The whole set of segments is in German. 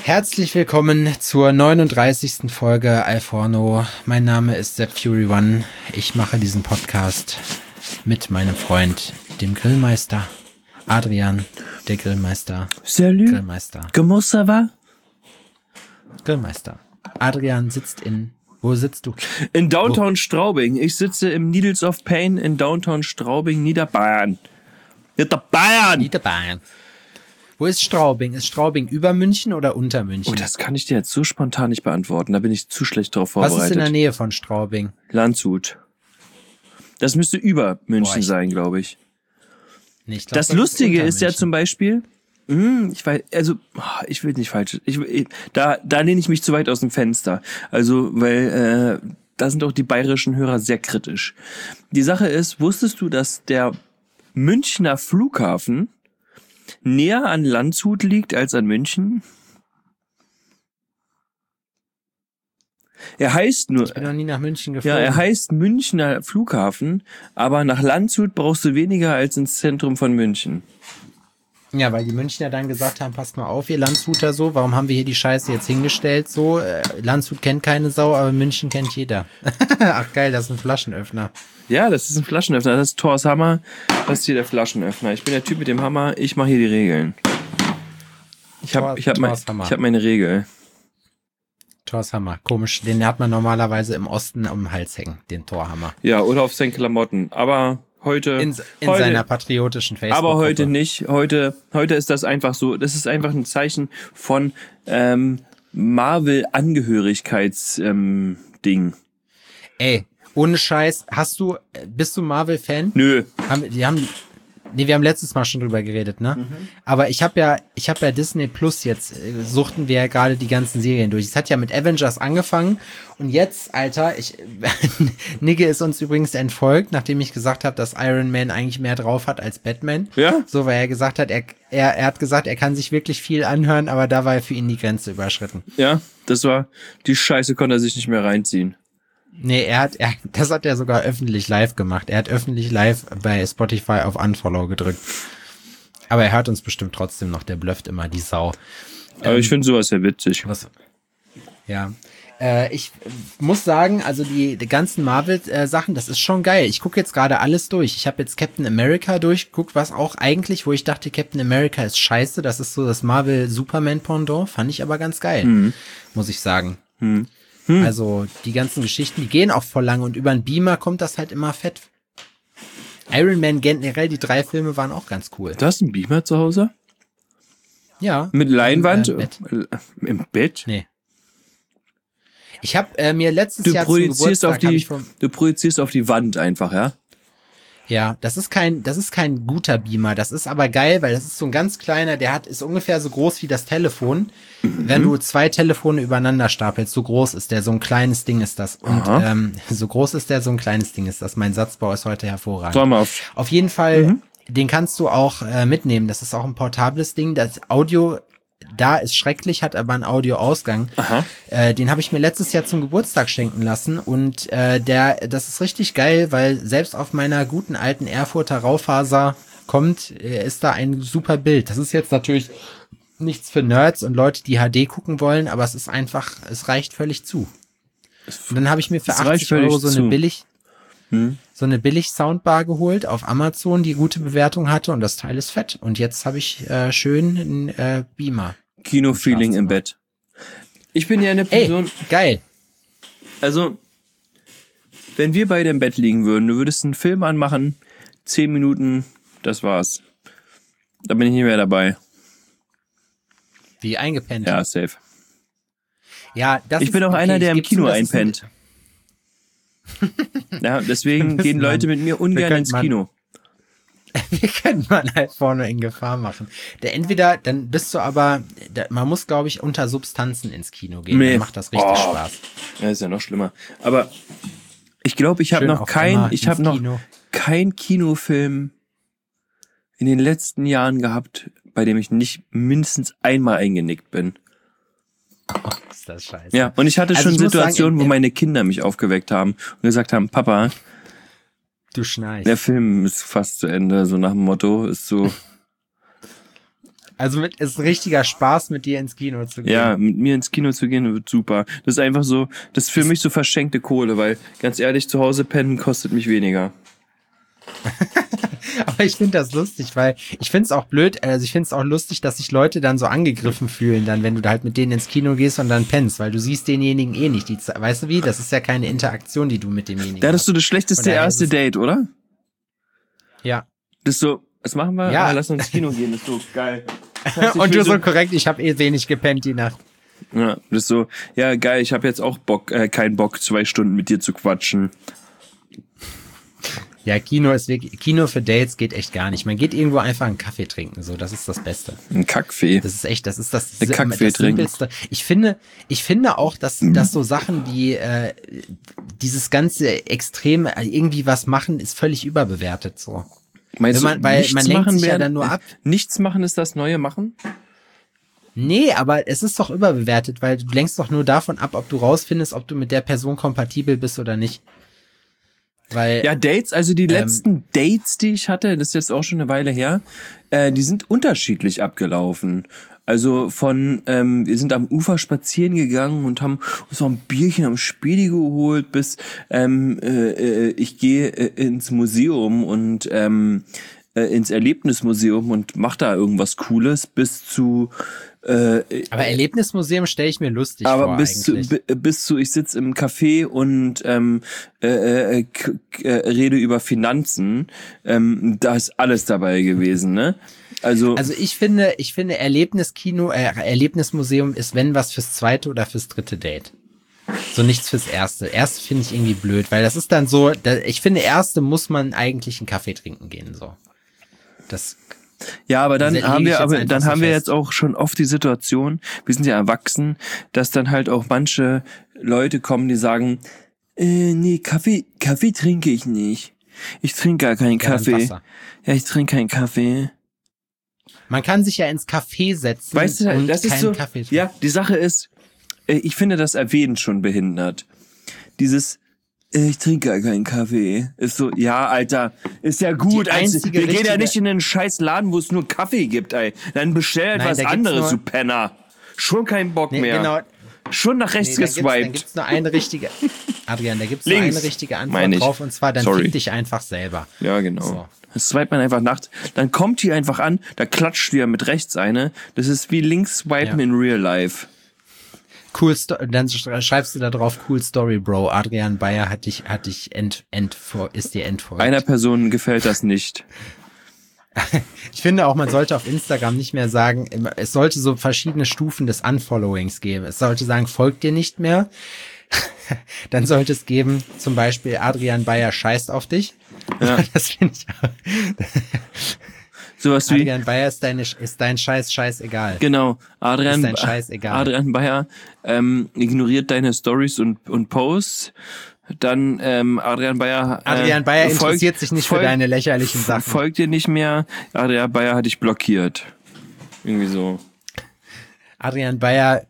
Herzlich willkommen zur 39. Folge Alforno. Mein Name ist Sepp Fury One. Ich mache diesen Podcast mit meinem Freund, dem Grillmeister. Adrian, der Grillmeister. Salut. Grillmeister. Comment ça va? Grillmeister. Adrian sitzt in... Wo sitzt du? In Downtown Straubing. Ich sitze im Needles of Pain in Downtown Straubing, Niederbayern. Niederbayern. Wo ist Straubing? Ist Straubing über München oder unter München? Oh, das kann ich dir jetzt so spontan nicht beantworten. Da bin ich zu schlecht drauf vorbereitet. Was ist in der Nähe von Straubing? Landshut. Das müsste über München sein, glaube ich. Nee, ich glaub, das Lustige ist ja München. zum Beispiel, ich will nicht falsch, da lehne ich mich zu weit aus dem Fenster. Also, weil da sind auch die bayerischen Hörer sehr kritisch. Die Sache ist, wusstest du, dass der Münchner Flughafen näher an Landshut liegt als an München? Er heißt nur. Ich bin noch nie nach München geflogen. Ja, er heißt Münchner Flughafen, aber nach Landshut brauchst du weniger als ins Zentrum von München. Ja, weil die Münchner dann gesagt haben, passt mal auf, ihr Landshuter so, warum haben wir hier die Scheiße jetzt hingestellt so? Landshut kennt keine Sau, aber München kennt jeder. Ach geil, das ist ein Flaschenöffner. Ja, das ist ein Flaschenöffner, das ist Thors Hammer, das ist hier der Flaschenöffner. Ich bin der Typ mit dem Hammer, ich mache hier die Regeln. Ich hab meine Regel. Thors Hammer, komisch, den hat man normalerweise im Osten um den Hals hängen, den Torhammer. Ja, oder auf seinen Klamotten, aber heute... In seiner patriotischen Facebook-Gruppe. Aber heute nicht, heute ist das einfach so, das ist einfach ein Zeichen von Marvel-Angehörigkeits-Ding. Ey, ohne Scheiß, bist du Marvel-Fan? Nö. Wir haben letztes Mal schon drüber geredet, ne? Aber ich habe ja Disney Plus jetzt, suchten wir ja gerade die ganzen Serien durch. Es hat ja mit Avengers angefangen und jetzt, Alter, Nigge ist uns übrigens entfolgt, nachdem ich gesagt habe, dass Iron Man eigentlich mehr drauf hat als Batman. Ja? So, weil er gesagt hat, er hat gesagt, er kann sich wirklich viel anhören, aber da war für ihn die Grenze überschritten. Ja, die Scheiße konnte er sich nicht mehr reinziehen. Nee, das hat er sogar öffentlich live gemacht. Er hat öffentlich live bei Spotify auf Unfollow gedrückt. Aber er hört uns bestimmt trotzdem noch, der blufft immer, die Sau. Aber ich finde sowas ja witzig. Ja. Ich muss sagen, also die ganzen Marvel-Sachen, das ist schon geil. Ich gucke jetzt gerade alles durch. Ich habe jetzt Captain America durchgeguckt, was auch eigentlich, wo ich dachte, Captain America ist scheiße. Das ist so das Marvel-Superman-Pendant. Fand ich aber ganz geil, muss ich sagen. Also die ganzen Geschichten, die gehen auch voll lang und über einen Beamer kommt das halt immer fett. Iron Man generell, die 3 Filme waren auch ganz cool. Du hast einen Beamer zu Hause? Ja. Mit Leinwand? Im Bett? Nee. Ich habe mir letztes Jahr zum Geburtstag... Du projizierst auf die Wand einfach, ja? Ja, das ist kein guter Beamer. Das ist aber geil, weil das ist so ein ganz kleiner, ist ungefähr so groß wie das Telefon. Wenn du 2 Telefone übereinander stapelst, so groß ist der, so ein kleines Ding ist das. Und so groß ist der, so ein kleines Ding ist das. Mein Satzbau ist heute hervorragend. Schau mal auf jeden Fall, den kannst du auch mitnehmen. Das ist auch ein portables Ding. Das Audio da ist schrecklich, hat aber einen Audioausgang. Den habe ich mir letztes Jahr zum Geburtstag schenken lassen und das ist richtig geil, weil selbst auf meiner guten alten Erfurter Raufaser ist da ein super Bild. Das ist jetzt natürlich nichts für Nerds und Leute, die HD gucken wollen, aber es reicht völlig zu. Und dann habe ich mir für 80 Euro so eine billig Soundbar geholt auf Amazon, die gute Bewertung hatte und das Teil ist fett. Und jetzt habe ich schön einen Beamer. Kino-Feeling im Bett. Ich bin ja eine Person... Ey, geil. Also, wenn wir beide im Bett liegen würden, du würdest einen Film anmachen, 10 Minuten, das war's. Da bin ich nicht mehr dabei. Wie eingepennt. Ja, safe. Ja, ich bin auch einer, der im Kino einpennt. Ja, deswegen gehen Leute mit mir ungern ins Kino. Wir können man halt vorne in Gefahr machen. Dann bist du aber, man muss, glaube ich, unter Substanzen ins Kino gehen. Dann macht das richtig Spaß. Ja, ist ja noch schlimmer. Aber ich glaube, ich habe noch keinen Kinofilm in den letzten Jahren gehabt, bei dem ich nicht mindestens einmal eingenickt bin. Oh, ist das scheiße. Ja, und ich hatte schon Situationen, wo meine Kinder mich aufgeweckt haben und gesagt haben, Papa, du schnarchst. Der Film ist fast zu Ende, so nach dem Motto, ist so. Also ist richtiger Spaß, mit dir ins Kino zu gehen. Ja, mit mir ins Kino zu gehen wird super. Das ist einfach so, das ist für mich so verschenkte Kohle, weil ganz ehrlich, zu Hause pennen kostet mich weniger. Aber ich finde das lustig, weil ich finde es auch blöd, also ich finde es auch lustig, dass sich Leute dann so angegriffen fühlen, dann wenn du da halt mit denen ins Kino gehst und dann pennst, weil du siehst denjenigen eh nicht. Weißt du wie? Das ist ja keine Interaktion, die du mit demjenigen Da hattest du das schlechteste erste Date, oder? Ja. Das ist so, was machen wir? Ja. Lass uns ins Kino gehen, das ist so geil. Das heißt, Und du so korrekt, ich habe eh wenig gepennt die Nacht. Ja, das ist so, ja geil, ich habe jetzt auch keinen Bock, 2 Stunden mit dir zu quatschen. Ja, Kino für Dates geht echt gar nicht. Man geht irgendwo einfach einen Kaffee trinken, so, das ist das Beste. Ein Kackfee. Das ist echt, das ist das Simpelste. Ich finde auch, dass so Sachen wie dieses ganze Extrem irgendwie was machen, ist völlig überbewertet so. Meinst weil man lenkt sich ja dann nur ab. Nichts machen ist das neue Machen? Nee, aber es ist doch überbewertet, weil du lenkst doch nur davon ab, ob du rausfindest, ob du mit der Person kompatibel bist oder nicht. Weil, ja, Dates, also die letzten Dates, die ich hatte, das ist jetzt auch schon eine Weile her, die sind unterschiedlich abgelaufen. Also wir sind am Ufer spazieren gegangen und haben uns noch ein Bierchen am Spedi geholt, bis ich gehe ins Museum und ins Erlebnismuseum und mach da irgendwas Cooles, bis zu aber Erlebnismuseum stelle ich mir lustig vor. Aber bis zu, ich sitze im Café und rede über Finanzen, da ist alles dabei gewesen, ne? Also ich finde Erlebnismuseum ist, wenn was fürs zweite oder fürs dritte Date. So nichts fürs erste. Erste finde ich irgendwie blöd, weil das ist dann so, ich finde erste muss man eigentlich einen Kaffee trinken gehen, so. Das ja, aber dann haben wir jetzt auch schon oft die Situation, wir sind ja erwachsen, dass dann halt auch manche Leute kommen, die sagen, nee, Kaffee trinke ich nicht. Ich trinke gar keinen Kaffee. Ja, ich trinke keinen Kaffee. Man kann sich ja ins Café setzen, weißt du, und das ist so, Kaffee trinken. Ja, die Sache ist, ich finde das Erwähnen schon behindert. Dieses ich trinke gar keinen Kaffee. Ist so, ja, Alter, ist ja gut. Wir gehen ja nicht in einen scheiß Laden, wo es nur Kaffee gibt, ey. Dann bestell etwas anderes, du Penner. Schon keinen Bock mehr. Genau. Schon nach rechts geswiped. Dann gibt's nur eine richtige, Adrian, da gibt's nur eine richtige Antwort drauf, und zwar, dann fick dich einfach selber. Ja, genau. So. Das swipet man einfach nachts. Dann kommt die einfach an, da klatscht die ja mit rechts eine. Das ist wie links swipen in real life. Cool, dann schreibst du da drauf, cool Story, Bro. Adrian Bayer ist dir entfolgt. Einer Person gefällt das nicht. Ich finde auch, man sollte auf Instagram nicht mehr sagen, es sollte so verschiedene Stufen des Unfollowings geben. Es sollte sagen, folgt dir nicht mehr. Dann sollte es geben, zum Beispiel, Adrian Bayer scheißt auf dich. Ja. Das finde ich auch. Sowas wie Adrian Bayer ist dein Scheiß egal. Genau, ist dein Scheiß egal. Adrian Bayer ignoriert deine Stories und Posts. Dann Adrian Bayer interessiert sich nicht für deine lächerlichen Sachen. Folgt dir nicht mehr. Adrian Bayer hat dich blockiert. Irgendwie so. Adrian Bayer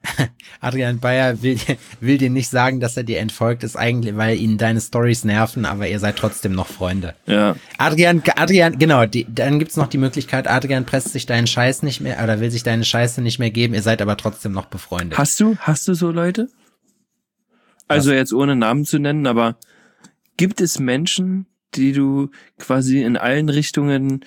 will dir nicht sagen, dass er dir entfolgt ist, eigentlich, weil ihn deine Stories nerven, aber ihr seid trotzdem noch Freunde. Ja. Adrian, genau, dann gibt's noch die Möglichkeit, Adrian presst sich deinen Scheiß nicht mehr, oder will sich deine Scheiße nicht mehr geben, ihr seid aber trotzdem noch befreundet. Hast du so Leute? Also jetzt ohne Namen zu nennen, aber gibt es Menschen, die du quasi in allen Richtungen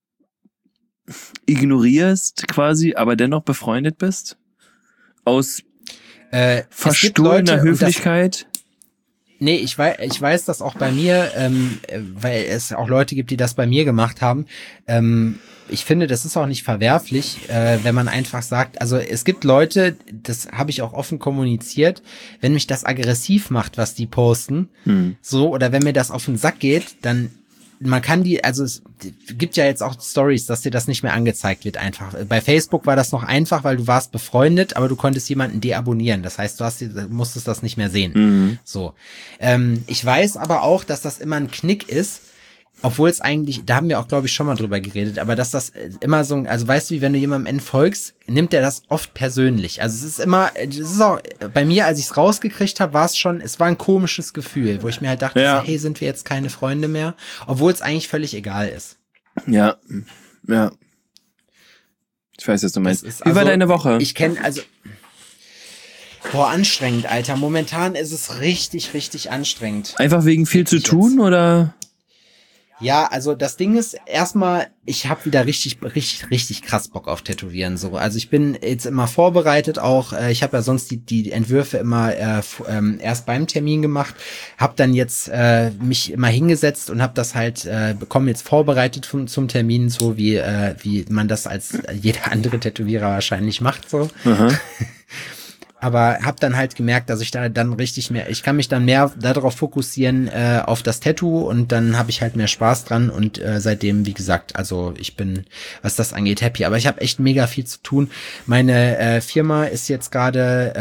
ignorierst quasi, aber dennoch befreundet bist? Aus verstohlener Höflichkeit? Nee, ich weiß das auch bei mir, weil es auch Leute gibt, die das bei mir gemacht haben. Ich finde, das ist auch nicht verwerflich, wenn man einfach sagt, also es gibt Leute, das habe ich auch offen kommuniziert, wenn mich das aggressiv macht, was die posten, so, oder wenn mir das auf den Sack geht, dann man kann es gibt ja jetzt auch Stories, dass dir das nicht mehr angezeigt wird einfach. Bei Facebook war das noch einfach, weil du warst befreundet, aber du konntest jemanden deabonnieren. Das heißt, musstest das nicht mehr sehen. So. Ich weiß aber auch, dass das immer ein Knick ist, obwohl es eigentlich, da haben wir auch, glaube ich, schon mal drüber geredet, aber dass das immer so, also weißt du, wie wenn du jemandem entfolgst, nimmt er das oft persönlich. Also es ist auch, bei mir, als ich es rausgekriegt habe, es war ein komisches Gefühl, wo ich mir halt dachte, ja. Hey, sind wir jetzt keine Freunde mehr? Obwohl es eigentlich völlig egal ist. Ja, ja. Ich weiß, was du meinst. Wie war deine Woche? Ich kenne, also, anstrengend, Alter. Momentan ist es richtig, richtig anstrengend. Einfach wegen viel zu tun, oder? Ja, also das Ding ist erstmal, ich habe wieder richtig krass Bock auf Tätowieren. So, also ich bin jetzt immer vorbereitet. Auch ich habe ja sonst die Entwürfe immer erst beim Termin gemacht. Habe dann jetzt mich immer hingesetzt und habe das halt bekommen jetzt vorbereitet zum Termin, so wie man das als jeder andere Tätowierer wahrscheinlich macht. So. Aber habe dann halt gemerkt, dass ich da dann ich kann mich dann mehr darauf fokussieren auf das Tattoo und dann habe ich halt mehr Spaß dran und seitdem, wie gesagt, also ich bin, was das angeht, happy. Aber ich habe echt mega viel zu tun. Meine Firma ist jetzt gerade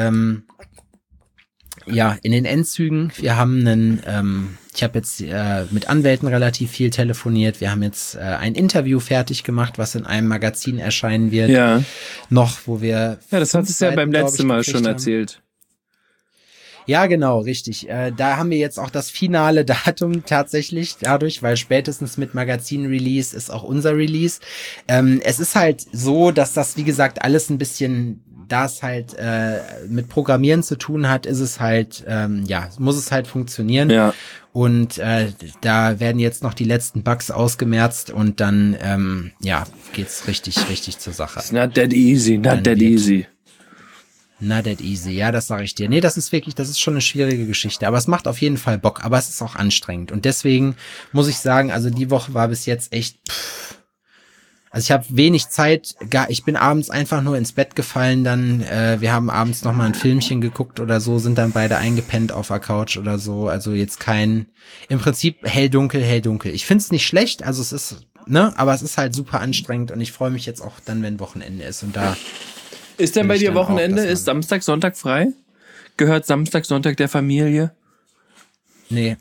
in den Endzügen. Wir haben ich habe jetzt mit Anwälten relativ viel telefoniert. Wir haben jetzt ein Interview fertig gemacht, was in einem Magazin erscheinen wird. Ja. Noch, wo wir... Ja, das hattest du ja beim letzten Mal schon erzählt. Ja, genau, richtig. Da haben wir jetzt auch das finale Datum tatsächlich dadurch, weil spätestens mit Magazin-Release ist auch unser Release. Es ist halt so, dass das, wie gesagt, alles ein bisschen... Da es halt mit Programmieren zu tun hat, ist es halt, muss es halt funktionieren. Ja. Und da werden jetzt noch die letzten Bugs ausgemerzt und dann, geht's richtig zur Sache. It's not that easy, not that easy. Not that easy, ja, das sage ich dir. Nee, das ist schon eine schwierige Geschichte, aber es macht auf jeden Fall Bock, aber es ist auch anstrengend. Und deswegen muss ich sagen, also die Woche war bis jetzt echt... Also ich habe wenig Zeit, ich bin abends einfach nur ins Bett gefallen, dann wir haben abends noch mal ein Filmchen geguckt oder so, sind dann beide eingepennt auf der Couch oder so, also jetzt im Prinzip hell, dunkel. Ich find's nicht schlecht, also es ist, aber es ist halt super anstrengend und ich freue mich jetzt auch dann, wenn Wochenende ist und da... Ist denn bei dir Wochenende, ist Samstag, Sonntag frei? Gehört Samstag, Sonntag der Familie? Nee,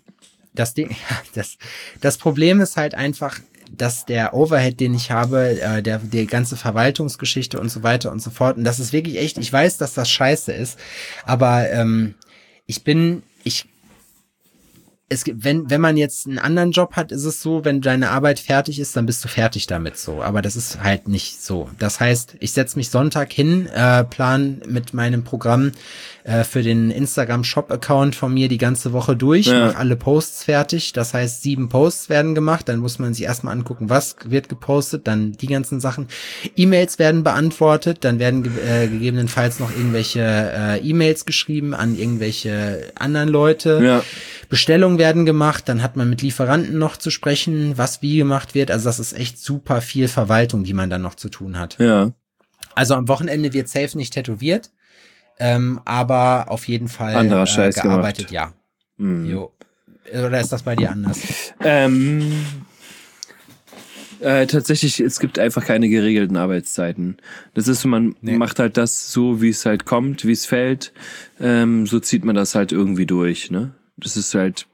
das Problem ist halt einfach, dass der Overhead, den ich habe, die ganze Verwaltungsgeschichte und so weiter und so fort, und das ist wirklich echt, ich weiß, dass das scheiße ist, aber wenn man jetzt einen anderen Job hat, ist es so, wenn deine Arbeit fertig ist, dann bist du fertig damit so. Aber das ist halt nicht so. Das heißt, ich setze mich Sonntag hin, plan mit meinem Programm für den Instagram-Shop-Account von mir die ganze Woche durch, mache alle Posts fertig. Das heißt, 7 Posts werden gemacht. Dann muss man sich erstmal angucken, was wird gepostet, dann die ganzen Sachen. E-Mails werden beantwortet, dann werden gegebenenfalls noch irgendwelche E-Mails geschrieben an irgendwelche anderen Leute. Ja. Bestellungen werden gemacht, dann hat man mit Lieferanten noch zu sprechen, was wie gemacht wird. Also das ist echt super viel Verwaltung, die man dann noch zu tun hat. Ja. Also am Wochenende wird safe nicht tätowiert, aber auf jeden Fall anderer Scheiß gearbeitet, gemacht. Ja. Jo. Oder ist das bei dir anders? Tatsächlich, es gibt einfach keine geregelten Arbeitszeiten. Das ist, man macht halt das so, wie es halt kommt, wie es fällt. So zieht man das halt irgendwie durch, ne? Das ist halt...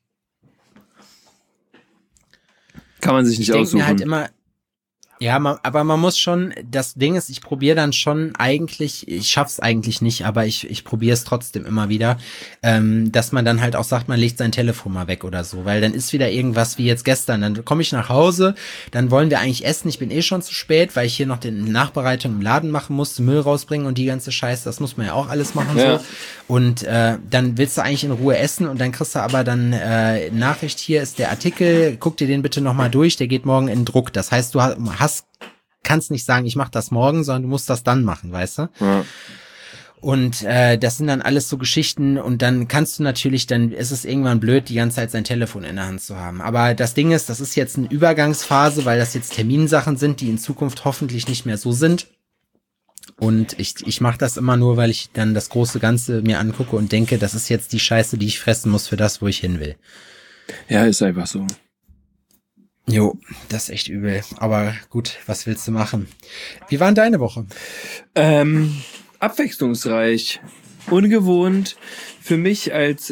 Kann man sich nicht aussuchen. Mir halt immer, aber man muss schon, das Ding ist, ich probiere dann schon eigentlich, ich schaff's eigentlich nicht, aber ich probiere es trotzdem immer wieder, dass man dann halt auch sagt, man legt sein Telefon mal weg oder so, weil dann ist wieder irgendwas wie jetzt gestern, dann komme ich nach Hause, dann wollen wir eigentlich essen, ich bin eh schon zu spät, weil ich hier noch die Nachbereitung im Laden machen musste, Müll rausbringen und die ganze Scheiße, das muss man ja auch alles machen so. Und dann willst du eigentlich in Ruhe essen und dann kriegst du aber dann Nachricht, hier ist der Artikel, guck dir den bitte nochmal durch, der geht morgen in Druck. Das heißt, du kannst nicht sagen, ich mach das morgen, sondern du musst das dann machen, weißt du? Ja. Und das sind dann alles so Geschichten und dann dann ist es irgendwann blöd, die ganze Zeit sein Telefon in der Hand zu haben. Aber das Ding ist, das ist jetzt eine Übergangsphase, weil das jetzt Terminsachen sind, die in Zukunft hoffentlich nicht mehr so sind. Und ich mache das immer nur, weil ich dann das große Ganze mir angucke und denke, das ist jetzt die Scheiße, die ich fressen muss für das, wo ich hin will. Ja, ist einfach so. Jo, das ist echt übel. Aber gut, was willst du machen? Wie war denn deine Woche? Abwechslungsreich. Ungewohnt. Für mich als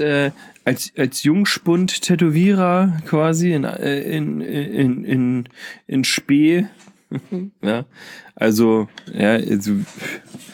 Jungspund-Tätowierer quasi in Spee. Ja, also,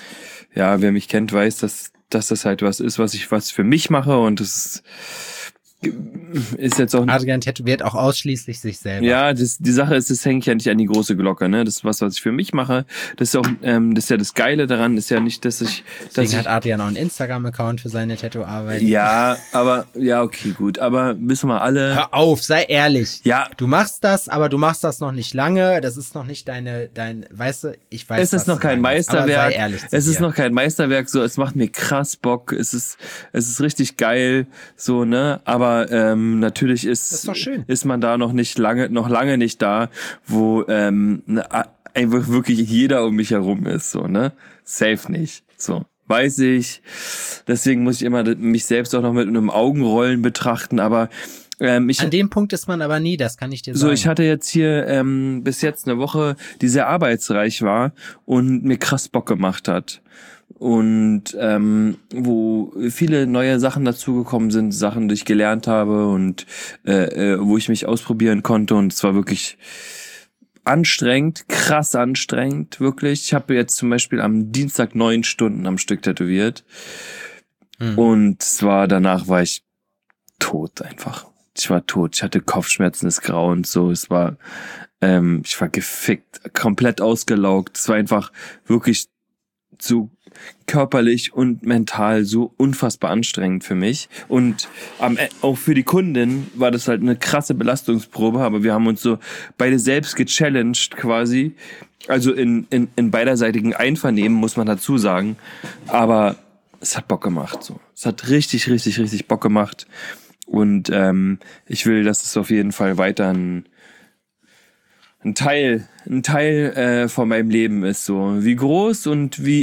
wer mich kennt, weiß, dass das halt was ist, was für mich mache und das ist, ist jetzt auch Adrian tätowiert auch ausschließlich sich selber. Ja, die Sache ist, das hänge ich ja nicht an die große Glocke, ne? Das ist was ich für mich mache. Das ist auch, das ist ja das Geile daran, ist ja nicht, Deswegen hat Adrian auch einen Instagram-Account für seine Tattoo-Arbeit. Ja, aber, ja, okay, gut. Aber wissen wir alle. Hör auf, sei ehrlich. Ja. Du machst das, aber du machst das noch nicht lange. Das ist noch nicht weißt du, ich weiß. Es ist noch kein Meisterwerk. Aber sei ehrlich zu es ist dir. noch kein Meisterwerk, so, es macht mir krass Bock. Es ist richtig geil, so, ne? Aber, natürlich ist man da noch lange nicht da, wo einfach wirklich jeder um mich herum ist, so, ne? Safe nicht, so. Weiß ich. Deswegen muss ich immer mich selbst auch noch mit einem Augenrollen betrachten, aber an dem Punkt ist man aber nie, das kann ich dir sagen. So, ich hatte jetzt hier bis jetzt eine Woche, die sehr arbeitsreich war und mir krass Bock gemacht hat. Und wo viele neue Sachen dazugekommen sind, Sachen, die ich gelernt habe und wo ich mich ausprobieren konnte. Und es war wirklich anstrengend, krass anstrengend, wirklich. Ich habe jetzt zum Beispiel am Dienstag 9 Stunden am Stück tätowiert. Und danach war ich tot einfach. Ich war tot. Ich hatte Kopfschmerzen des Grauens, so. Ich war gefickt, komplett ausgelaugt. Es war einfach wirklich so körperlich und mental so unfassbar anstrengend für mich. Und auch für die Kundin war das halt eine krasse Belastungsprobe, aber wir haben uns so beide selbst gechallenged quasi. Also in beiderseitigen Einvernehmen, muss man dazu sagen. Aber es hat Bock gemacht, so. Es hat richtig, richtig, richtig Bock gemacht. Und ich will, dass es auf jeden Fall weiter ein Teil von meinem Leben ist, so. Wie groß und wie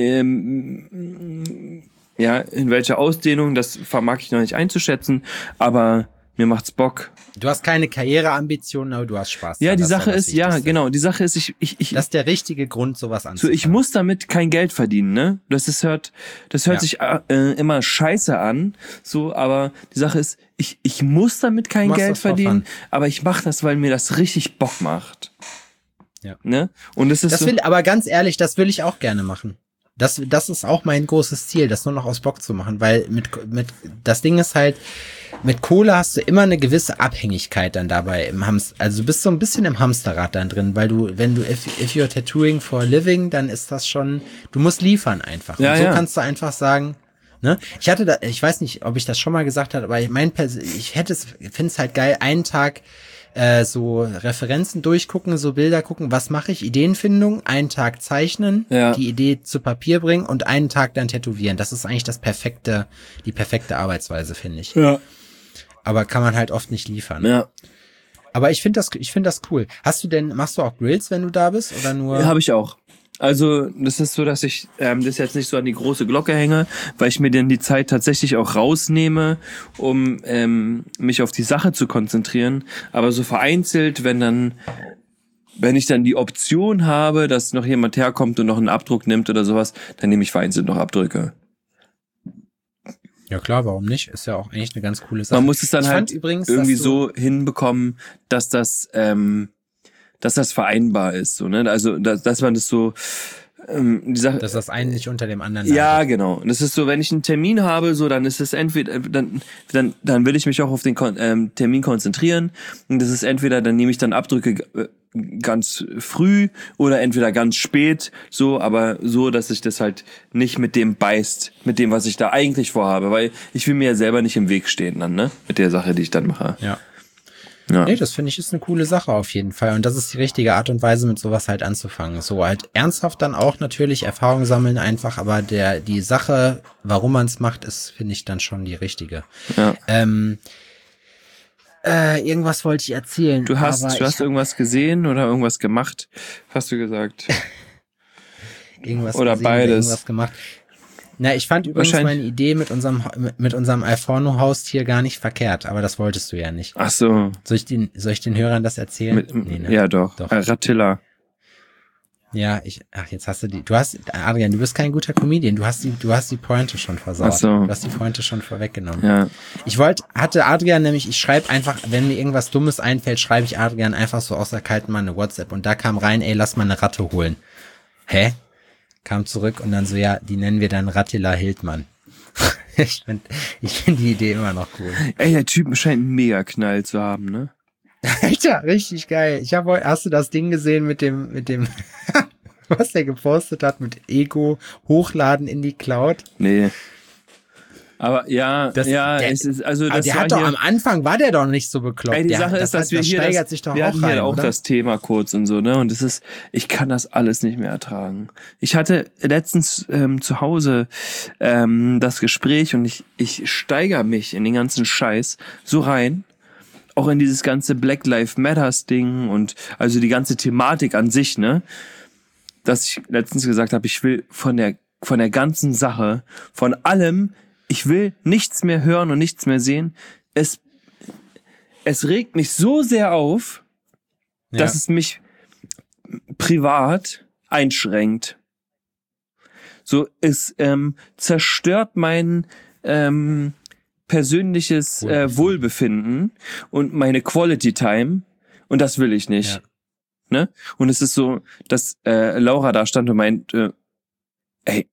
in welcher Ausdehnung, das vermag ich noch nicht einzuschätzen, aber mir macht's Bock. Du hast keine Karriereambitionen, aber du hast Spaß. Ja, die Sache ist, die Sache ist, ich das ist der richtige Grund, sowas anzufangen. So, ich muss damit kein Geld verdienen, ne? Das hört sich immer scheiße an, so, aber die Sache ist, ich muss damit kein Geld verdienen, aber ich mache das, weil mir das richtig Bock macht. Ja. Ne? Und aber ganz ehrlich, das will ich auch gerne machen. Das ist auch mein großes Ziel, das nur noch aus Bock zu machen, weil das Ding ist halt, mit Kohle hast du immer eine gewisse Abhängigkeit dann dabei also du bist so ein bisschen im Hamsterrad dann drin, weil if you're tattooing for a living, dann ist das schon, du musst liefern einfach. Ja, und so kannst du einfach sagen, ne? Ich weiß nicht, ob ich das schon mal gesagt habe, aber finde es halt geil, einen Tag so Referenzen durchgucken, so Bilder gucken, was mache ich, Ideenfindung, einen Tag zeichnen, die Idee zu Papier bringen und einen Tag dann tätowieren. Das ist eigentlich die perfekte Arbeitsweise, finde ich. Ja. Aber kann man halt oft nicht liefern. Ja. Aber ich finde das cool. Machst du auch Grills, wenn du da bist, oder nur? Ja, habe ich auch. Also, das ist so, dass ich das jetzt nicht so an die große Glocke hänge, weil ich mir dann die Zeit tatsächlich auch rausnehme, um mich auf die Sache zu konzentrieren. Aber so vereinzelt, wenn ich dann die Option habe, dass noch jemand herkommt und noch einen Abdruck nimmt oder sowas, dann nehme ich vereinzelt noch Abdrücke. Ja klar, warum nicht? Ist ja auch eigentlich eine ganz coole Sache. Man muss es dann halt irgendwie so hinbekommen, dass das vereinbar ist, so, ne? Also, dass man das so, die Sache. Dass das einen nicht unter dem anderen Ja, genau. Das ist so, wenn ich einen Termin habe, so, dann ist es entweder, dann will ich mich auch auf den Termin konzentrieren. Und das ist entweder, dann nehme ich dann Abdrücke ganz früh oder entweder ganz spät, so, aber so, dass sich das halt nicht mit dem beißt, mit dem, was ich da eigentlich vorhabe, weil ich will mir ja selber nicht im Weg stehen dann, ne? Mit der Sache, die ich dann mache. Ja. Nee, das finde ich ist eine coole Sache auf jeden Fall. Und das ist die richtige Art und Weise, mit sowas halt anzufangen. So halt ernsthaft dann auch natürlich Erfahrung sammeln einfach, aber die Sache, warum man es macht, ist, finde ich, dann schon die richtige. Ja. Irgendwas wollte ich erzählen. Du hast irgendwas gesehen oder irgendwas gemacht, hast du gesagt. Irgendwas oder gesehen, beides. Irgendwas gemacht. Na, ich fand übrigens meine Idee mit unserem Alforno-Haustier gar nicht verkehrt, aber das wolltest du ja nicht. Ach so. Soll ich den Hörern das erzählen? Nee, ne? Ja, doch. Ratilla. Ja, jetzt hast Adrian, du bist kein guter Comedian, du hast die Pointe schon versaut. Ach so. Du hast die Pointe schon vorweggenommen. Ja. Ich schreibe einfach, wenn mir irgendwas Dummes einfällt, schreibe ich Adrian einfach so aus der kalten Mann eine WhatsApp und da kam rein, ey, lass mal eine Ratte holen. Hä? Kam zurück und dann so, ja, die nennen wir dann Rattila Hildmann. Ich find die Idee immer noch cool. Ey, der Typ scheint einen Mega-Knall zu haben, ne? Alter, richtig geil. Hast du das Ding gesehen mit dem, was der gepostet hat, mit Ego hochladen in die Cloud? Nee. Aber ja, es ist, also das der war hat doch hier, am Anfang war der doch nicht so bekloppt. ey, die Sache ist, dass wir hier steigert sich doch wir auch hatten rein, hier auch oder? das Thema kurz und so, ne? Und es ist, ich kann das alles nicht mehr ertragen. Ich hatte letztens zu Hause das Gespräch und ich steigere mich in den ganzen Scheiß so rein, auch in dieses ganze Black Lives Matters Ding und also die ganze Thematik an sich, ne? Dass ich letztens gesagt habe, ich will von der ganzen Sache, von allem, ich will nichts mehr hören und nichts mehr sehen. Es regt mich so sehr auf, dass es mich privat einschränkt. So, es zerstört mein persönliches Wohlbefinden und meine Quality Time und das will ich nicht. Ja. Ne? Und es ist so, dass Laura da stand und meint, ey,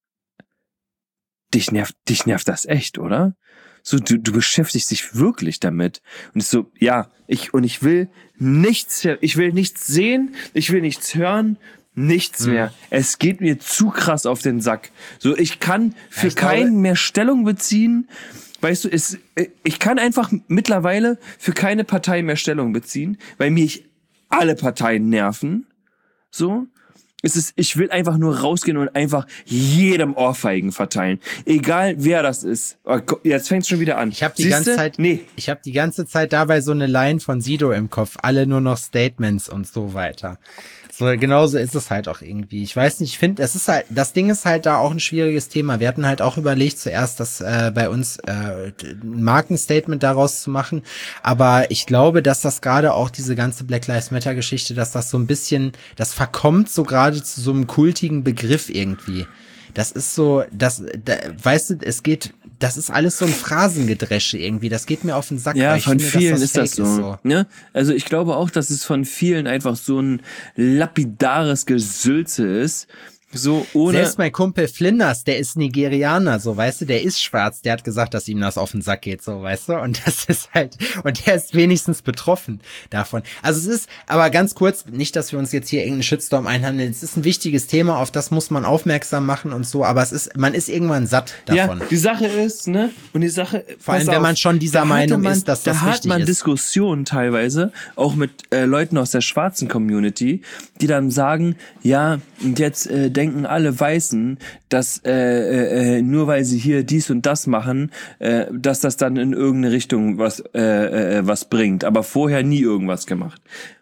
dich nervt das echt, oder? So, du beschäftigst dich wirklich damit. Und es ist so, ja, ich will nichts sehen, ich will nichts hören, nichts mehr. Es geht mir zu krass auf den Sack. So, ich kann für keinen mehr Stellung beziehen. Weißt du, ich kann einfach mittlerweile für keine Partei mehr Stellung beziehen, weil mich alle Parteien nerven. So. Ich will einfach nur rausgehen und einfach jedem Ohrfeigen verteilen. Egal wer das ist. Oh, jetzt fängt's schon wieder an. Ich habe die ganze Zeit dabei so eine Line von Sido im Kopf. Alle nur noch Statements und so weiter. So, genauso ist es halt auch irgendwie. Ich weiß nicht, ich finde, das Ding ist halt da auch ein schwieriges Thema. Wir hatten halt auch überlegt, zuerst das bei uns ein Markenstatement daraus zu machen. Aber ich glaube, dass das gerade auch diese ganze Black Lives Matter Geschichte, dass das so ein bisschen, das verkommt so gerade zu so einem kultigen Begriff irgendwie. Das ist so, weißt du, das ist alles so ein Phrasengedresche irgendwie. Das geht mir auf den Sack. Ja, weil ich von finde, vielen dass das ist das so. Ne? Also ich glaube auch, dass es von vielen einfach so ein lapidares Gesülze ist. So ohne. Selbst mein Kumpel Flinders, der ist Nigerianer, so, weißt du, der ist schwarz, der hat gesagt, dass ihm das auf den Sack geht, so, weißt du, und das ist halt, und der ist wenigstens betroffen davon. Also es ist, aber ganz kurz, nicht, dass wir uns jetzt hier irgendeinen Shitstorm einhandeln, es ist ein wichtiges Thema, auf das muss man aufmerksam machen und so, aber man ist irgendwann satt davon. Ja, die Sache ist, ne, und die Sache, vor allem, wenn man schon dieser Meinung ist, dass das wichtig ist. Da hat man Diskussionen teilweise, auch mit Leuten aus der schwarzen Community, die dann sagen, ja, und jetzt denken alle Weißen, dass nur weil sie hier dies und das machen, dass das dann in irgendeine Richtung was bringt, aber vorher nie irgendwas gemacht.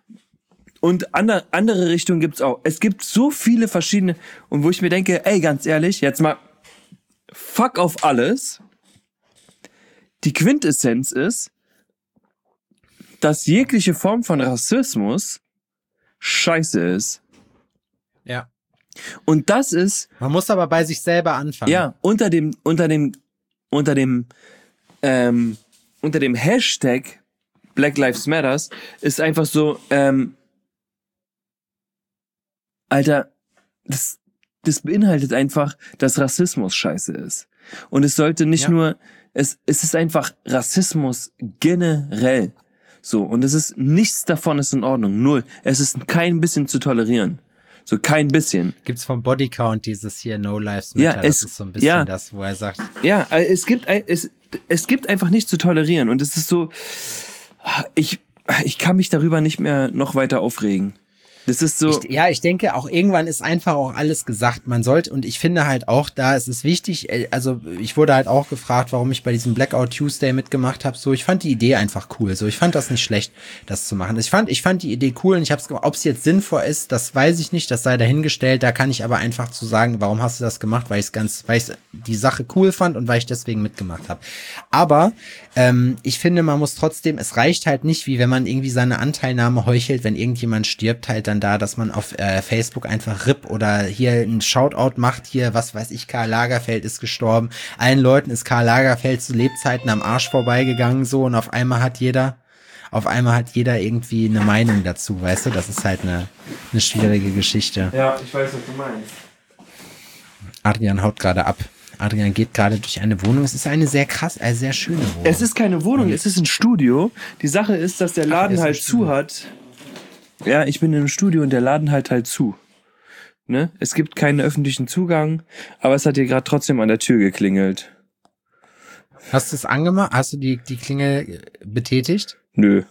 Und andere Richtungen gibt's auch. Es gibt so viele verschiedene, und wo ich mir denke, ey, ganz ehrlich, jetzt mal fuck auf alles. Die Quintessenz ist, dass jegliche Form von Rassismus scheiße ist. Ja. Und das ist. Man muss aber bei sich selber anfangen. Ja, unter dem Hashtag Black Lives Matters ist einfach so, Alter, das beinhaltet einfach, dass Rassismus scheiße ist. Und es sollte nicht nur, es ist einfach Rassismus generell. So, und es ist, nichts davon ist in Ordnung. Null. Es ist kein bisschen zu tolerieren. So, kein bisschen. Gibt's vom Bodycount dieses hier No Lives Matter, ja, das ist so ein bisschen das, wo er sagt. Ja, es gibt einfach nichts zu tolerieren und es ist so, ich kann mich darüber nicht mehr noch weiter aufregen. Das ist so. Ich denke, auch irgendwann ist einfach auch alles gesagt. Man sollte, und ich finde halt auch da, es ist wichtig, also ich wurde halt auch gefragt, warum ich bei diesem Blackout Tuesday mitgemacht habe. So, ich fand die Idee einfach cool. So, ich fand das nicht schlecht, das zu machen. Ich fand die Idee cool und ich habe es gemacht. Ob es jetzt sinnvoll ist, das weiß ich nicht, das sei dahingestellt. Da kann ich aber einfach zu sagen, warum hast du das gemacht, weil ich die Sache cool fand und weil ich deswegen mitgemacht habe. Aber ich finde, man muss trotzdem, es reicht halt nicht, wie wenn man irgendwie seine Anteilnahme heuchelt, wenn irgendjemand stirbt, halt dann da, dass man auf Facebook einfach RIP oder hier ein Shoutout macht, hier, was weiß ich, Karl Lagerfeld ist gestorben. Allen Leuten ist Karl Lagerfeld zu Lebzeiten am Arsch vorbeigegangen, so, und auf einmal hat jeder irgendwie eine Meinung dazu, weißt du? Das ist halt eine schwierige Geschichte. Ja, ich weiß, was du meinst. Adrian haut gerade ab. Adrian geht gerade durch eine Wohnung. Es ist eine sehr sehr schöne Wohnung. Es ist keine Wohnung, es ist ein Studio. Die Sache ist, dass der Laden halt zu hat. Ja, ich bin in einem Studio und der Laden halt zu. Ne? Es gibt keinen öffentlichen Zugang, aber es hat hier gerade trotzdem an der Tür geklingelt. Hast du es angemacht? Hast du die Klingel betätigt? Nö.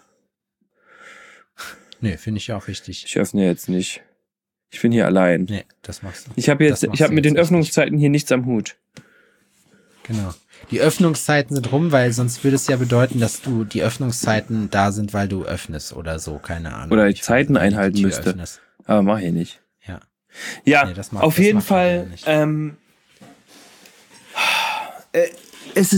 Nee, finde ich auch richtig. Ich öffne jetzt nicht. Ich bin hier allein. Nee, das machst du. Ich habe mit den Öffnungszeiten hier nichts am Hut. Genau. Die Öffnungszeiten sind rum, weil sonst würde es ja bedeuten, dass du die Öffnungszeiten da sind, weil du öffnest oder so, keine Ahnung. Oder die Zeiten einhalten müsste. Öffnest. Aber mach ich nicht. Ja. Ja, nee, auf jeden Fall. Es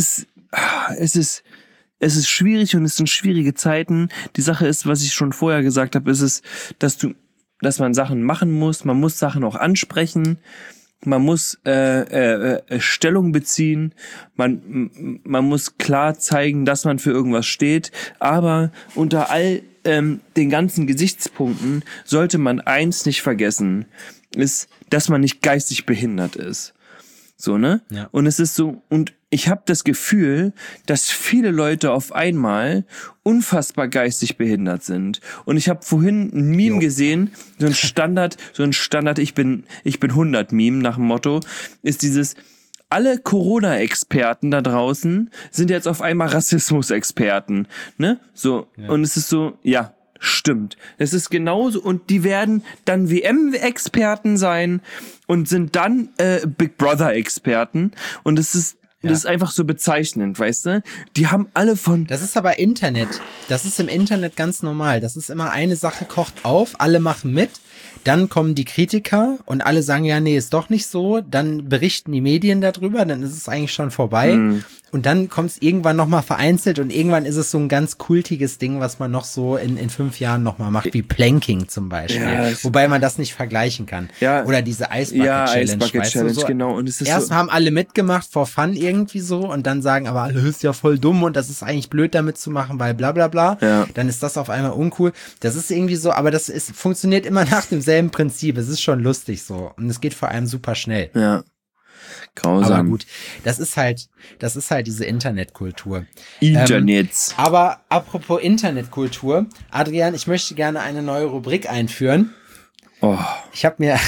ist schwierig und es sind schwierige Zeiten. Die Sache ist, was ich schon vorher gesagt habe, ist es, dass man Sachen machen muss. Man muss Sachen auch ansprechen. Man muss Stellung beziehen. Man muss klar zeigen, dass man für irgendwas steht. Aber unter all den ganzen Gesichtspunkten sollte man eins nicht vergessen, ist, dass man nicht geistig behindert ist. So, ne? Ja. Und es ist so, und ich habe das Gefühl, dass viele Leute auf einmal unfassbar geistig behindert sind. Und ich habe vorhin ein Meme gesehen, so ein Standard, ich bin 100 Meme nach dem Motto, ist dieses, alle Corona-Experten da draußen sind jetzt auf einmal Rassismus-Experten, ne? So, ja. Und es ist so, ja, stimmt. Es ist genauso, und die werden dann WM-Experten sein und sind dann Big Brother-Experten, und das ist einfach so bezeichnend, weißt du? Die haben alle von... Das ist aber Internet. Das ist im Internet ganz normal. Das ist immer eine Sache kocht auf, alle machen mit, dann kommen die Kritiker und alle sagen, ja, nee, ist doch nicht so. Dann berichten die Medien darüber, dann ist es eigentlich schon vorbei. Und dann kommt es irgendwann nochmal vereinzelt und irgendwann ist es so ein ganz kultiges Ding, was man noch so in 5 Jahren nochmal macht, wie Planking zum Beispiel. Ja, wobei man das nicht vergleichen kann. Ja. Oder diese Eisbucket-Challenge. Eisbucket-Challenge, so, genau. Und es ist erst so, haben alle mitgemacht, for fun irgendwie so, und dann sagen aber alle, ist ja voll dumm und das ist eigentlich blöd damit zu machen, weil bla bla bla. Ja. Dann ist das auf einmal uncool. Das ist irgendwie so, aber funktioniert immer nach demselben Prinzip. Es ist schon lustig so. Und es geht vor allem super schnell. Ja. Grausam. Aber gut, das ist halt diese Internetkultur. Internets. Aber apropos Internetkultur, Adrian, ich möchte gerne eine neue Rubrik einführen. Oh. Ich habe mir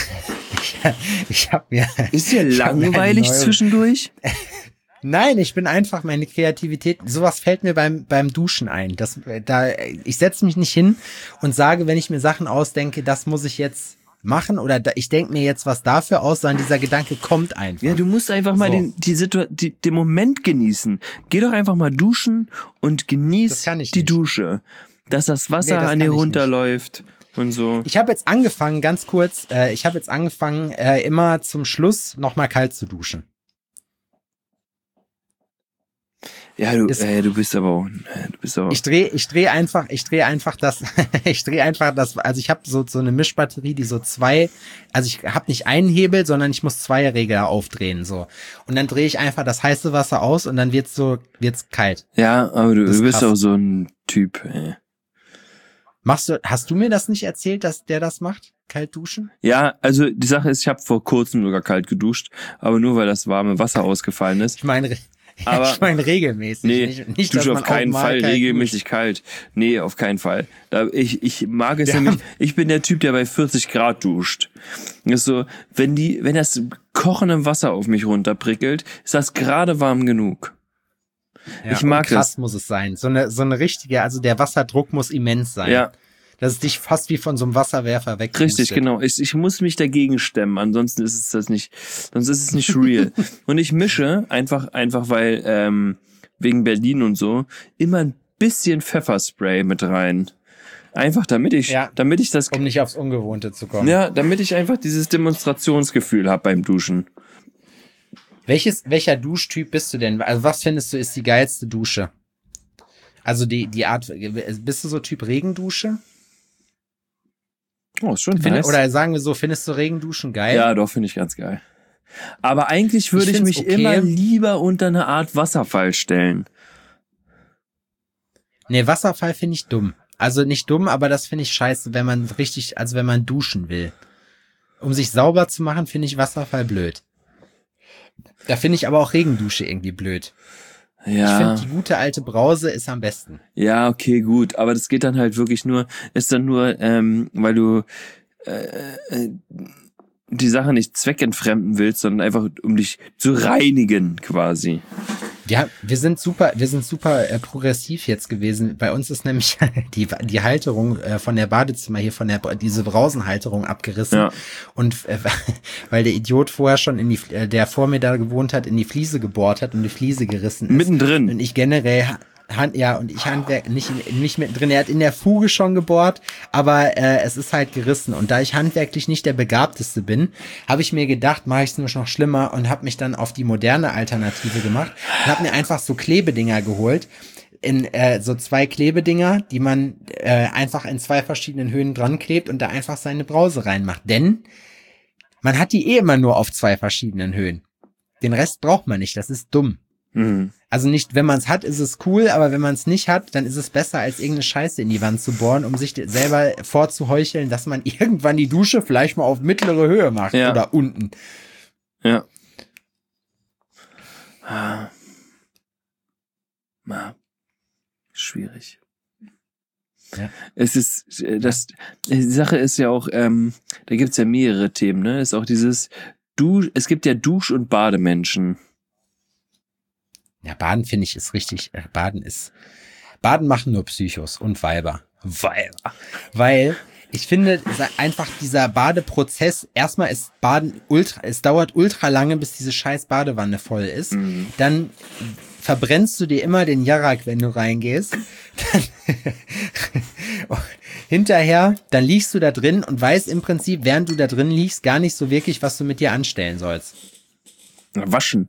Ist dir langweilig zwischendurch? Nein, ich bin einfach meine Kreativität, sowas fällt mir beim Duschen ein. Ich setze mich nicht hin und sage, wenn ich mir Sachen ausdenke, das muss ich jetzt machen oder ich denke mir jetzt was dafür aus, sondern dieser Gedanke kommt einfach. Ja, du musst einfach mal den Moment genießen. Geh doch einfach mal duschen und genieß die Dusche. Dass das Wasser an dir runterläuft und so. Ich habe jetzt angefangen, ganz kurz, immer zum Schluss nochmal kalt zu duschen. Ja, du bist aber. Ich drehe einfach das, also ich habe so eine Mischbatterie, die so also ich habe nicht einen Hebel, sondern ich muss 2 Regler aufdrehen, so. Und dann drehe ich einfach das heiße Wasser aus und dann wird's kalt. Ja, aber du bist auch so ein Typ, ey. Hast du mir das nicht erzählt, dass der das macht? Kalt duschen? Ja, also die Sache ist, ich habe vor kurzem sogar kalt geduscht, aber nur weil das warme Wasser ausgefallen ist. Ich meine regelmäßig. Nee, nicht dusche auf keinen Fall regelmäßig kalt. Nee, auf keinen Fall. Ich mag es nämlich, ich bin der Typ, der bei 40 Grad duscht. Das ist so, wenn das kochende Wasser auf mich runterprickelt, ist das gerade warm genug. Ja, ich mag krass das. Muss es sein. So eine richtige, also der Wasserdruck muss immens sein. Ja. Dass es dich fast wie von so einem Wasserwerfer weg. Richtig, genau. Ich muss mich dagegen stemmen, ansonsten ist es nicht real. Und ich mische einfach weil, wegen Berlin und so, immer ein bisschen Pfefferspray mit rein. Einfach damit ich das... Um nicht aufs Ungewohnte zu kommen. Ja, damit ich einfach dieses Demonstrationsgefühl habe beim Duschen. Welcher Duschtyp bist du denn? Also was findest du ist die geilste Dusche? Also die Art, bist du so Typ Regendusche? Oh, ist schon nice. Oder sagen wir so, findest du Regenduschen geil? Ja, doch, finde ich ganz geil. Aber eigentlich würde ich mich immer lieber unter eine Art Wasserfall stellen. Nee, Wasserfall finde ich dumm. Also nicht dumm, aber das finde ich scheiße, wenn man duschen will. Um sich sauber zu machen, finde ich Wasserfall blöd. Da finde ich aber auch Regendusche irgendwie blöd. Ja. Ich finde, die gute alte Brause ist am besten. Ja, okay, gut. Aber das geht dann halt wirklich nur, ist dann nur, weil du die Sache nicht zweckentfremden willst, sondern einfach um dich zu reinigen quasi. Ja, wir sind super progressiv jetzt gewesen. Bei uns ist nämlich die Halterung von der Badezimmer hier, diese Brausenhalterung abgerissen. Ja. Und weil der Idiot vorher schon der vor mir da gewohnt hat, in die Fliese gebohrt hat und die Fliese gerissen ist. Mittendrin. Und ich generell Handwerk nicht mittendrin. Er hat in der Fuge schon gebohrt, aber es ist halt gerissen. Und da ich handwerklich nicht der Begabteste bin, habe ich mir gedacht, mache ich es nur noch schlimmer und habe mich dann auf die moderne Alternative gemacht und habe mir einfach so Klebedinger geholt. In so 2 Klebedinger, die man einfach in 2 verschiedenen Höhen dran klebt und da einfach seine Brause reinmacht. Denn man hat die immer nur auf 2 verschiedenen Höhen. Den Rest braucht man nicht, das ist dumm. Mhm. Also nicht, wenn man es hat, ist es cool, aber wenn man es nicht hat, dann ist es besser, als irgendeine Scheiße in die Wand zu bohren, um sich selber vorzuheucheln, dass man irgendwann die Dusche vielleicht mal auf mittlere Höhe macht oder unten. Ja. Schwierig. Ja. Es ist, die Sache ist ja auch, da gibt's ja mehrere Themen, ne? Ist auch es gibt ja Dusch- und Bademenschen. Ja, Baden finde ich ist richtig, Baden machen nur Psychos und Weiber. Weil ich finde einfach dieser Badeprozess, erstmal ist es dauert ultra lange, bis diese scheiß Badewanne voll ist. Mhm. Dann verbrennst du dir immer den Jarak, wenn du reingehst. Hinterher, dann liegst du da drin und weißt im Prinzip, während du da drin liegst, gar nicht so wirklich, was du mit dir anstellen sollst. Waschen.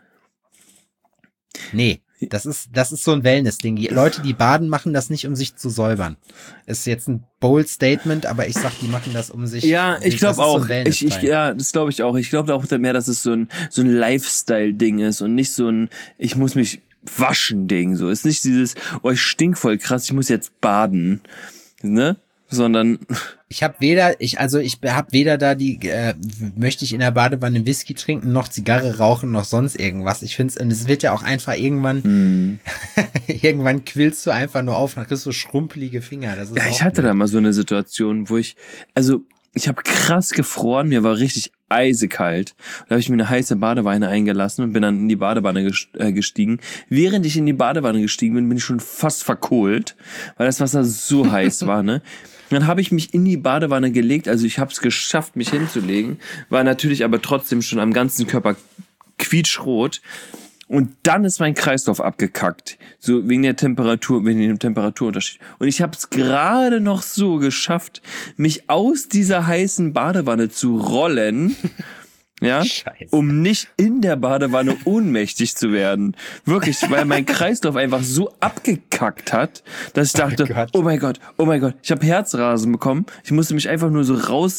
Nee, das ist so ein Wellness-Ding. Die Leute, die baden, machen das nicht, um sich zu säubern. Ist jetzt ein bold Statement, aber ich sag, die machen das, um sich. Ja, ich glaube auch. Ja, das glaube ich auch. Ich glaube auch mehr, dass es so ein Lifestyle-Ding ist und nicht so ein, ich muss mich waschen Ding. So ist nicht dieses, oh, ich stink voll krass, ich muss jetzt baden, ne? Sondern ich habe weder da möchte ich in der Badewanne Whisky trinken, noch Zigarre rauchen, noch sonst irgendwas. Ich finde es wird ja auch einfach irgendwann irgendwann quillst du einfach nur auf, dann kriegst du schrumpelige Finger. Das ist ja, ich hatte da mal so eine Situation, wo ich habe krass gefroren, mir war richtig eisekalt. Da habe ich mir eine heiße Badewanne eingelassen und bin dann in die Badewanne gestiegen. Während ich in die Badewanne gestiegen bin, bin ich schon fast verkohlt, weil das Wasser so heiß war, ne? Dann habe ich mich in die Badewanne gelegt, also ich habe es geschafft, mich hinzulegen, war natürlich aber trotzdem schon am ganzen Körper quietschrot. Und dann ist mein Kreislauf abgekackt, so wegen dem Temperaturunterschied. Und ich habe es gerade noch so geschafft, mich aus dieser heißen Badewanne zu rollen, ja, Scheiße. Um nicht in der Badewanne ohnmächtig zu werden. Wirklich, weil mein Kreislauf einfach so abgekackt hat, dass ich dachte, oh mein Gott, ich habe Herzrasen bekommen. Ich musste mich einfach nur so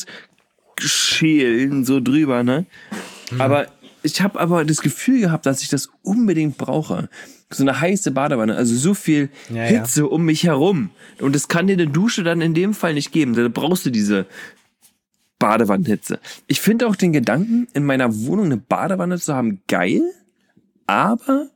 rausschälen, so drüber, ne? Mhm. Aber ich habe aber das Gefühl gehabt, dass ich das unbedingt brauche. So eine heiße Badewanne, also so viel Hitze um mich herum. Und das kann dir eine Dusche dann in dem Fall nicht geben. Da brauchst du diese Badewannenhitze. Ich finde auch den Gedanken, in meiner Wohnung eine Badewanne zu haben, geil, aber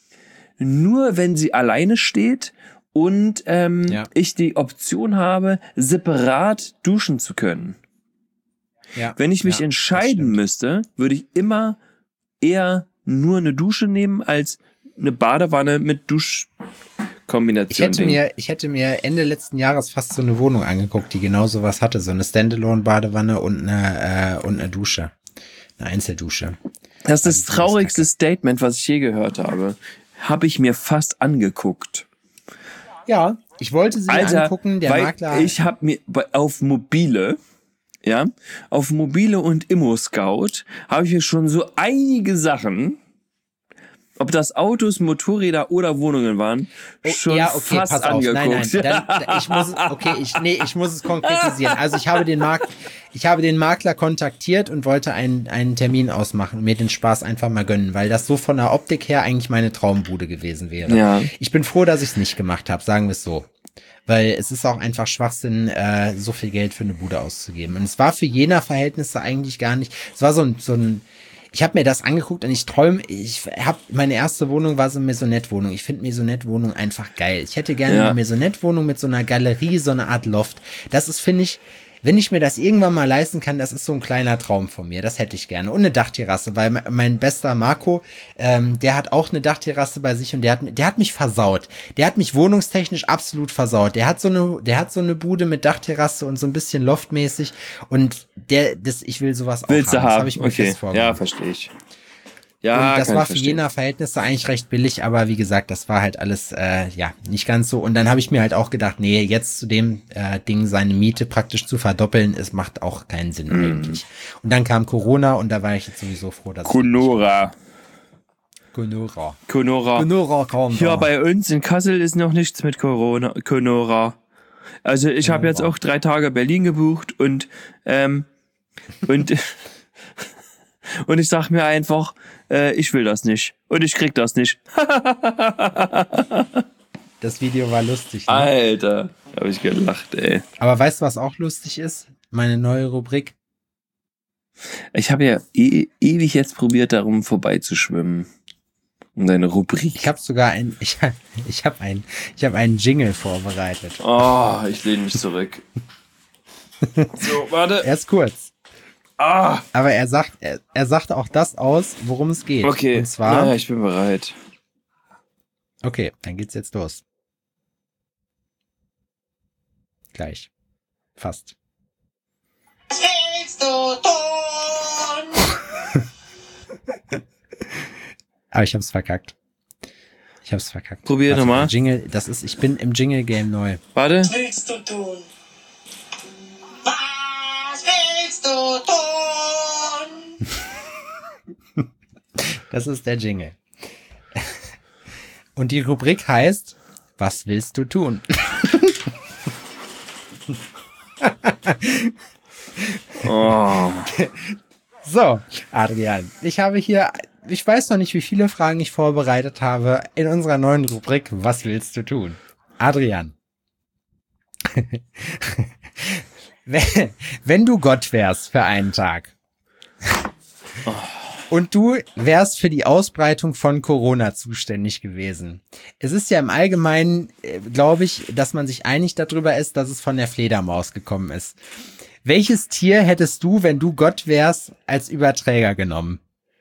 nur wenn sie alleine steht und ich die Option habe, separat duschen zu können. Ja, wenn ich mich entscheiden müsste, würde ich immer eher nur eine Dusche nehmen als eine Badewanne mit Duschkombination. Ich hätte mir Ende letzten Jahres fast so eine Wohnung angeguckt, die genau sowas hatte, so eine Standalone-Badewanne und eine Dusche, eine Einzeldusche. Das ist das traurigste Statement, was ich je gehört habe. Habe ich mir fast angeguckt. Ja, ich wollte sie mir angucken, der Makler. Ich habe mir auf Mobile und Immo-Scout habe ich mir schon so einige Sachen, ob das Autos, Motorräder oder Wohnungen waren, schon fast pass auf. Angeguckt. Nein, ich muss es konkretisieren. Also ich habe den Makler kontaktiert und wollte einen Termin ausmachen und mir den Spaß einfach mal gönnen, weil das so von der Optik her eigentlich meine Traumbude gewesen wäre. Ja. Ich bin froh, dass ich es nicht gemacht habe, sagen wir es so. Weil es ist auch einfach Schwachsinn, so viel Geld für eine Bude auszugeben. Und es war für jener Verhältnisse eigentlich gar nicht, es war so ein ich habe mir das angeguckt und meine erste Wohnung war so eine Maisonette-Wohnung. Ich finde Maisonette-Wohnung einfach geil. Ich hätte gerne eine Maisonette-Wohnung mit so einer Galerie, so eine Art Loft. Das ist, finde ich, wenn ich mir das irgendwann mal leisten kann, das ist so ein kleiner Traum von mir. Das hätte ich gerne. Und eine Dachterrasse, weil mein bester Marco, der hat auch eine Dachterrasse bei sich und der hat mich versaut. Der hat mich wohnungstechnisch absolut versaut. Der hat so eine Bude mit Dachterrasse und so ein bisschen loftmäßig und ich will sowas auch haben. Willst du haben? Das habe ich mir fest vorgenommen. Ja, verstehe ich. Ja, und das war für Jenaer Verhältnisse eigentlich recht billig, aber wie gesagt, das war halt alles nicht ganz so. Und dann habe ich mir halt auch gedacht, nee, jetzt zu dem Ding seine Miete praktisch zu verdoppeln, es macht auch keinen Sinn eigentlich. Und dann kam Corona und da war ich jetzt sowieso froh, dass Conora kommt. Ja, bei uns in Kassel ist noch nichts mit Conora. Also ich habe jetzt auch 3 Tage Berlin gebucht und und ich sag mir einfach, ich will das nicht. Und ich krieg das nicht. Das Video war lustig, ne? Alter, hab ich gelacht, ey. Aber weißt du, was auch lustig ist? Meine neue Rubrik. Ich habe ja ewig jetzt probiert, darum vorbeizuschwimmen. Um deine Rubrik. Ich habe sogar ich habe einen Jingle vorbereitet. Oh, ich lehne mich zurück. So, warte. Er ist kurz. Aber er sagt auch das aus, worum es geht. Okay. Und zwar. Ja, ich bin bereit. Okay, dann geht's jetzt los. Gleich. Fast. Was willst du tun? Aber ich hab's verkackt. Probier nochmal. Jingle, ich bin im Jingle-Game neu. Warte. Was willst du tun? Was willst du tun? Das ist der Jingle. Und die Rubrik heißt, was willst du tun? Oh. So, Adrian, ich weiß noch nicht, wie viele Fragen ich vorbereitet habe in unserer neuen Rubrik, was willst du tun? Adrian. Wenn du Gott wärst für einen Tag und du wärst für die Ausbreitung von Corona zuständig gewesen. Es ist ja im Allgemeinen, glaube ich, dass man sich einig darüber ist, dass es von der Fledermaus gekommen ist. Welches Tier hättest du, wenn du Gott wärst, als Überträger genommen?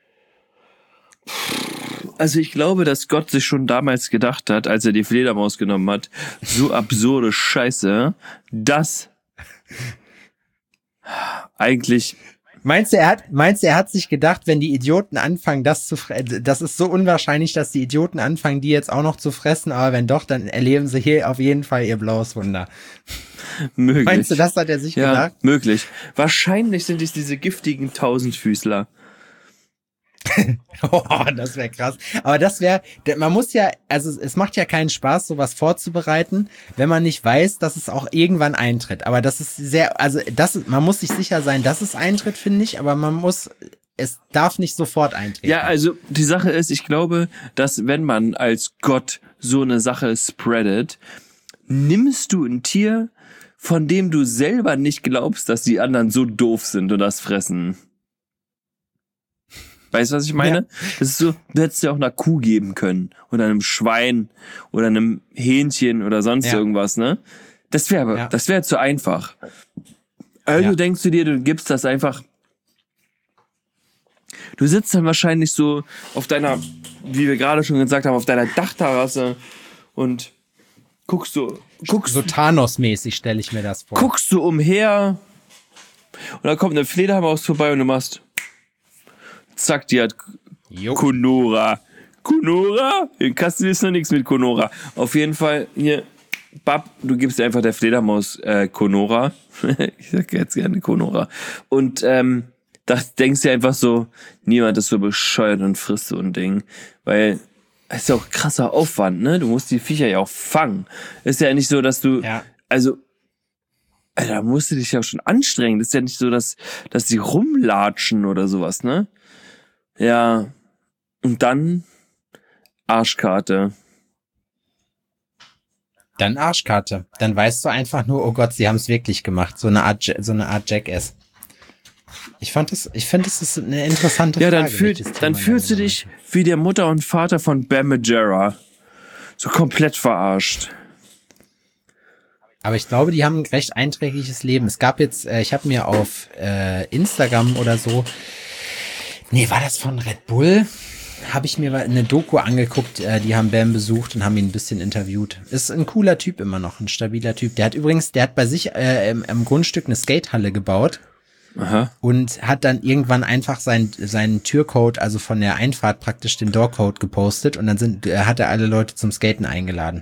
Also ich glaube, dass Gott sich schon damals gedacht hat, als er die Fledermaus genommen hat, so absurde Scheiße, dass eigentlich... Meinst du, er hat sich gedacht, wenn die Idioten anfangen, das ist so unwahrscheinlich, dass die Idioten anfangen, die jetzt auch noch zu fressen, aber wenn doch, dann erleben sie hier auf jeden Fall ihr blaues Wunder. Möglich. Meinst du, das hat er sich gedacht? Ja, möglich. Wahrscheinlich sind es diese giftigen Tausendfüßler. Oh, das wäre krass. Aber man muss ja, also es macht ja keinen Spaß, sowas vorzubereiten, wenn man nicht weiß, dass es auch irgendwann eintritt. Aber das ist man muss sich sicher sein, dass es eintritt, finde ich, aber es darf nicht sofort eintreten. Ja, also die Sache ist, ich glaube, dass wenn man als Gott so eine Sache spreadet, nimmst du ein Tier, von dem du selber nicht glaubst, dass die anderen so doof sind und das fressen. Weißt du, was ich meine? Ja. Das ist so, du hättest ja auch einer Kuh geben können oder einem Schwein oder einem Hähnchen oder sonst irgendwas, ne? Das wäre zu einfach. Also denkst du dir, du gibst das einfach. Du sitzt dann wahrscheinlich so auf deiner, wie wir gerade schon gesagt haben, auf deiner Dachterrasse und guckst so Thanos-mäßig stelle ich mir das vor. Guckst du umher und dann kommt eine Fledermaus vorbei und du machst zack, die hat Conora. Conora? In Kassel ist noch nichts mit Conora. Auf jeden Fall, hier, Bab, du gibst einfach der Fledermaus Conora. Ich sag jetzt gerne Conora. Und da denkst du einfach so, niemand ist so bescheuert und frisst so ein Ding. Weil es ist ja auch krasser Aufwand, ne? Du musst die Viecher ja auch fangen. Ist ja nicht so, dass du... Also, da musst du dich ja schon anstrengen. Das ist ja nicht so, dass die rumlatschen oder sowas, ne? Ja, und dann Arschkarte. Dann Arschkarte. Dann weißt du einfach nur, oh Gott, sie haben es wirklich gemacht. So eine Art Jackass. Ich finde, das ist eine interessante Frage. Ja, dann welches Thema fühlst du da dich wie der Mutter und Vater von Bam Margera. So komplett verarscht. Aber ich glaube, die haben ein recht einträgliches Leben. Es gab jetzt, ich habe mir auf Instagram oder so, nee, war das von Red Bull? Habe ich mir eine Doku angeguckt, die haben Bam besucht und haben ihn ein bisschen interviewt. Ist ein cooler Typ immer noch, ein stabiler Typ. Der hat bei sich im Grundstück eine Skatehalle gebaut. Aha. Und hat dann irgendwann einfach seinen Türcode, also von der Einfahrt praktisch den Doorcode gepostet und dann hat er alle Leute zum Skaten eingeladen.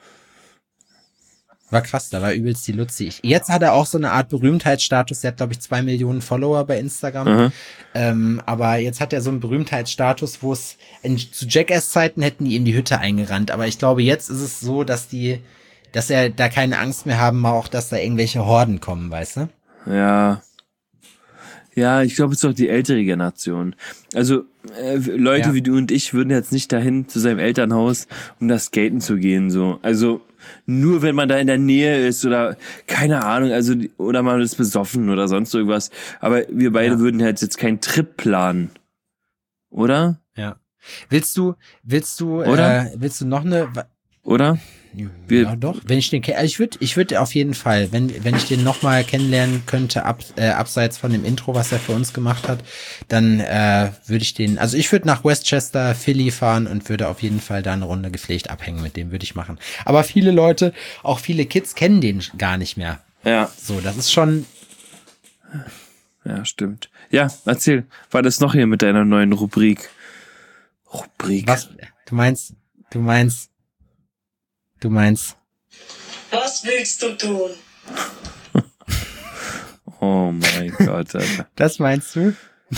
War krass, da war übelst die Luzi. Jetzt hat er auch so eine Art Berühmtheitsstatus, der hat glaube ich 2 Millionen Follower bei Instagram. Aber jetzt hat er so einen Berühmtheitsstatus, wo es zu Jackass-Zeiten hätten die ihm die Hütte eingerannt. Aber ich glaube, jetzt ist es so, dass er da keine Angst mehr haben, auch dass da irgendwelche Horden kommen, weißt du? Ja. Ja, ich glaube, es ist doch die ältere Generation. Also Leute wie du und ich würden jetzt nicht dahin zu seinem Elternhaus, um da skaten zu gehen. So. Also nur wenn man da in der Nähe ist oder keine Ahnung, also oder man ist besoffen oder sonst irgendwas. Aber wir beide würden jetzt keinen Trip planen. Oder? Ja. Willst du noch eine... Oder? Ja, doch. Wenn ich den ich würde auf jeden Fall, wenn ich den nochmal kennenlernen könnte, abseits von dem Intro, was er für uns gemacht hat, dann würde ich ich würde nach Westchester, Philly fahren und würde auf jeden Fall da eine Runde gepflegt abhängen, mit dem würde ich machen. Aber viele Leute, auch viele Kids kennen den gar nicht mehr. Ja. So, das ist schon... Ja, stimmt. Ja, erzähl, war das noch hier mit deiner neuen Rubrik? Was? Du meinst... Was willst du tun? Oh mein Gott, Alter. Das meinst du?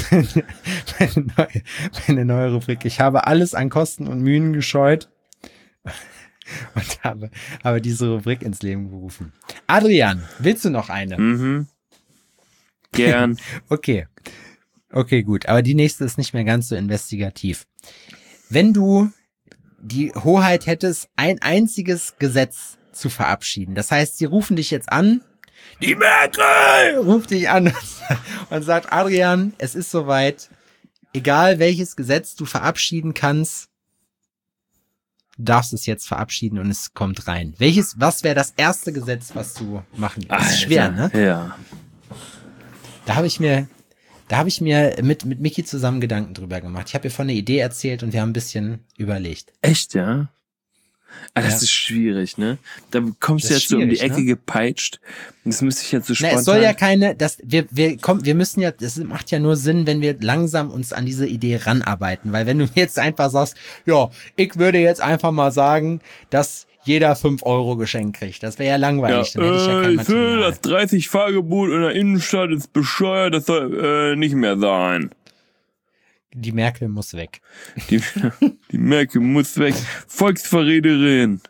meine neue Rubrik. Ich habe alles an Kosten und Mühen gescheut und habe diese Rubrik ins Leben gerufen. Adrian, willst du noch eine? Gern. Okay, gut. Aber die nächste ist nicht mehr ganz so investigativ. Wenn du die Hoheit hättest, ein einziges Gesetz zu verabschieden. Das heißt, sie rufen dich jetzt an, die Merkel ruft dich an und sagt, Adrian, es ist soweit, egal welches Gesetz du verabschieden kannst, du darfst es jetzt verabschieden und es kommt rein. Was wäre das erste Gesetz, was du machen kannst? Das ist schwer, ne? Ja. Da habe ich mir mit Miki zusammen Gedanken drüber gemacht. Ich habe ihr von der Idee erzählt und wir haben ein bisschen überlegt. Echt, ja? Ah, das Ja. ist schwierig, ne? Da kommst du Das ist jetzt so um die schwierig, Ecke ne? gepeitscht. Das müsste ich jetzt so spontan... Es soll ja keine, wir müssen ja, das macht ja nur Sinn, wenn wir langsam uns an diese Idee ranarbeiten, weil wenn du jetzt einfach sagst, ja, ich würde jetzt einfach mal sagen, dass jeder 5 € Geschenk kriegt. Das wäre ja langweilig, dann hätte ich ja kein Material. Das 30-Fahrgebot in der Innenstadt ist bescheuert, das soll nicht mehr sein. Die Merkel muss weg. Die Merkel muss weg. Volksverräterin.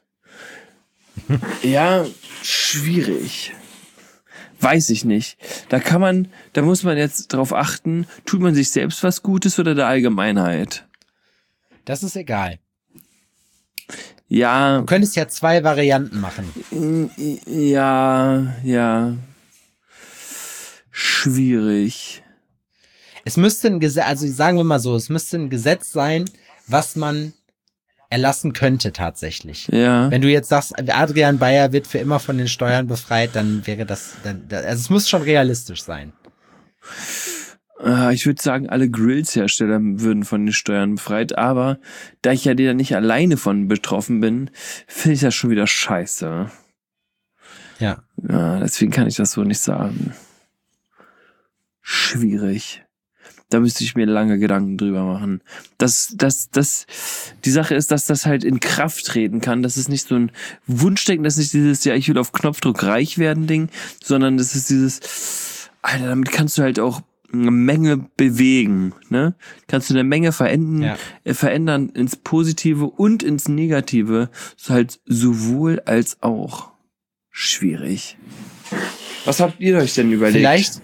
Ja, schwierig. Weiß ich nicht. Da muss man jetzt drauf achten, tut man sich selbst was Gutes oder der Allgemeinheit? Das ist egal. Ja. Du könntest ja 2 Varianten machen. Ja. Schwierig. Es müsste ein Gesetz, also sagen wir mal so, es müsste ein Gesetz sein, was man erlassen könnte tatsächlich. Ja. Wenn du jetzt sagst, Adrian Bayer wird für immer von den Steuern befreit, dann wäre also es muss schon realistisch sein. Ich würde sagen, alle Grills-Hersteller würden von den Steuern befreit, aber da ich ja da nicht alleine von betroffen bin, finde ich das schon wieder scheiße. Ja. Ja, deswegen kann ich das so nicht sagen. Schwierig. Da müsste ich mir lange Gedanken drüber machen. Die Sache ist, dass das halt in Kraft treten kann. Das ist nicht so ein Wunschdenken, das ist nicht dieses, ja, ich will auf Knopfdruck reich werden Ding, sondern das ist dieses, Alter, damit kannst du halt auch eine Menge bewegen, ne? Kannst du eine Menge verändern ins Positive und ins Negative, so halt sowohl als auch. Schwierig. Was habt ihr euch denn überlegt? Vielleicht,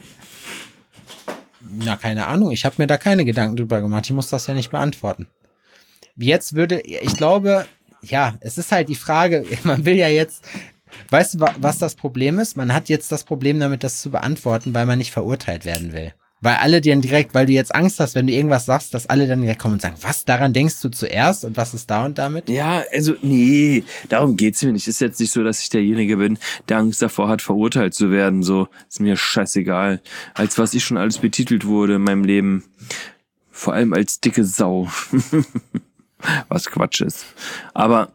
keine Ahnung, ich habe mir da keine Gedanken drüber gemacht, ich muss das ja nicht beantworten. Ich glaube, ja, es ist halt die Frage, man will ja jetzt, weißt du, was das Problem ist? Man hat jetzt das Problem damit, das zu beantworten, weil man nicht verurteilt werden will. Weil alle dir direkt, weil du jetzt Angst hast, wenn du irgendwas sagst, dass alle dann direkt kommen und sagen, was, daran denkst du zuerst und was ist da und damit? Ja, also nee, darum geht's mir nicht. Ist jetzt nicht so, dass ich derjenige bin, der Angst davor hat, verurteilt zu werden. So, ist mir scheißegal. Als was ich schon alles betitelt wurde in meinem Leben. Vor allem als dicke Sau. Was Quatsch ist. Aber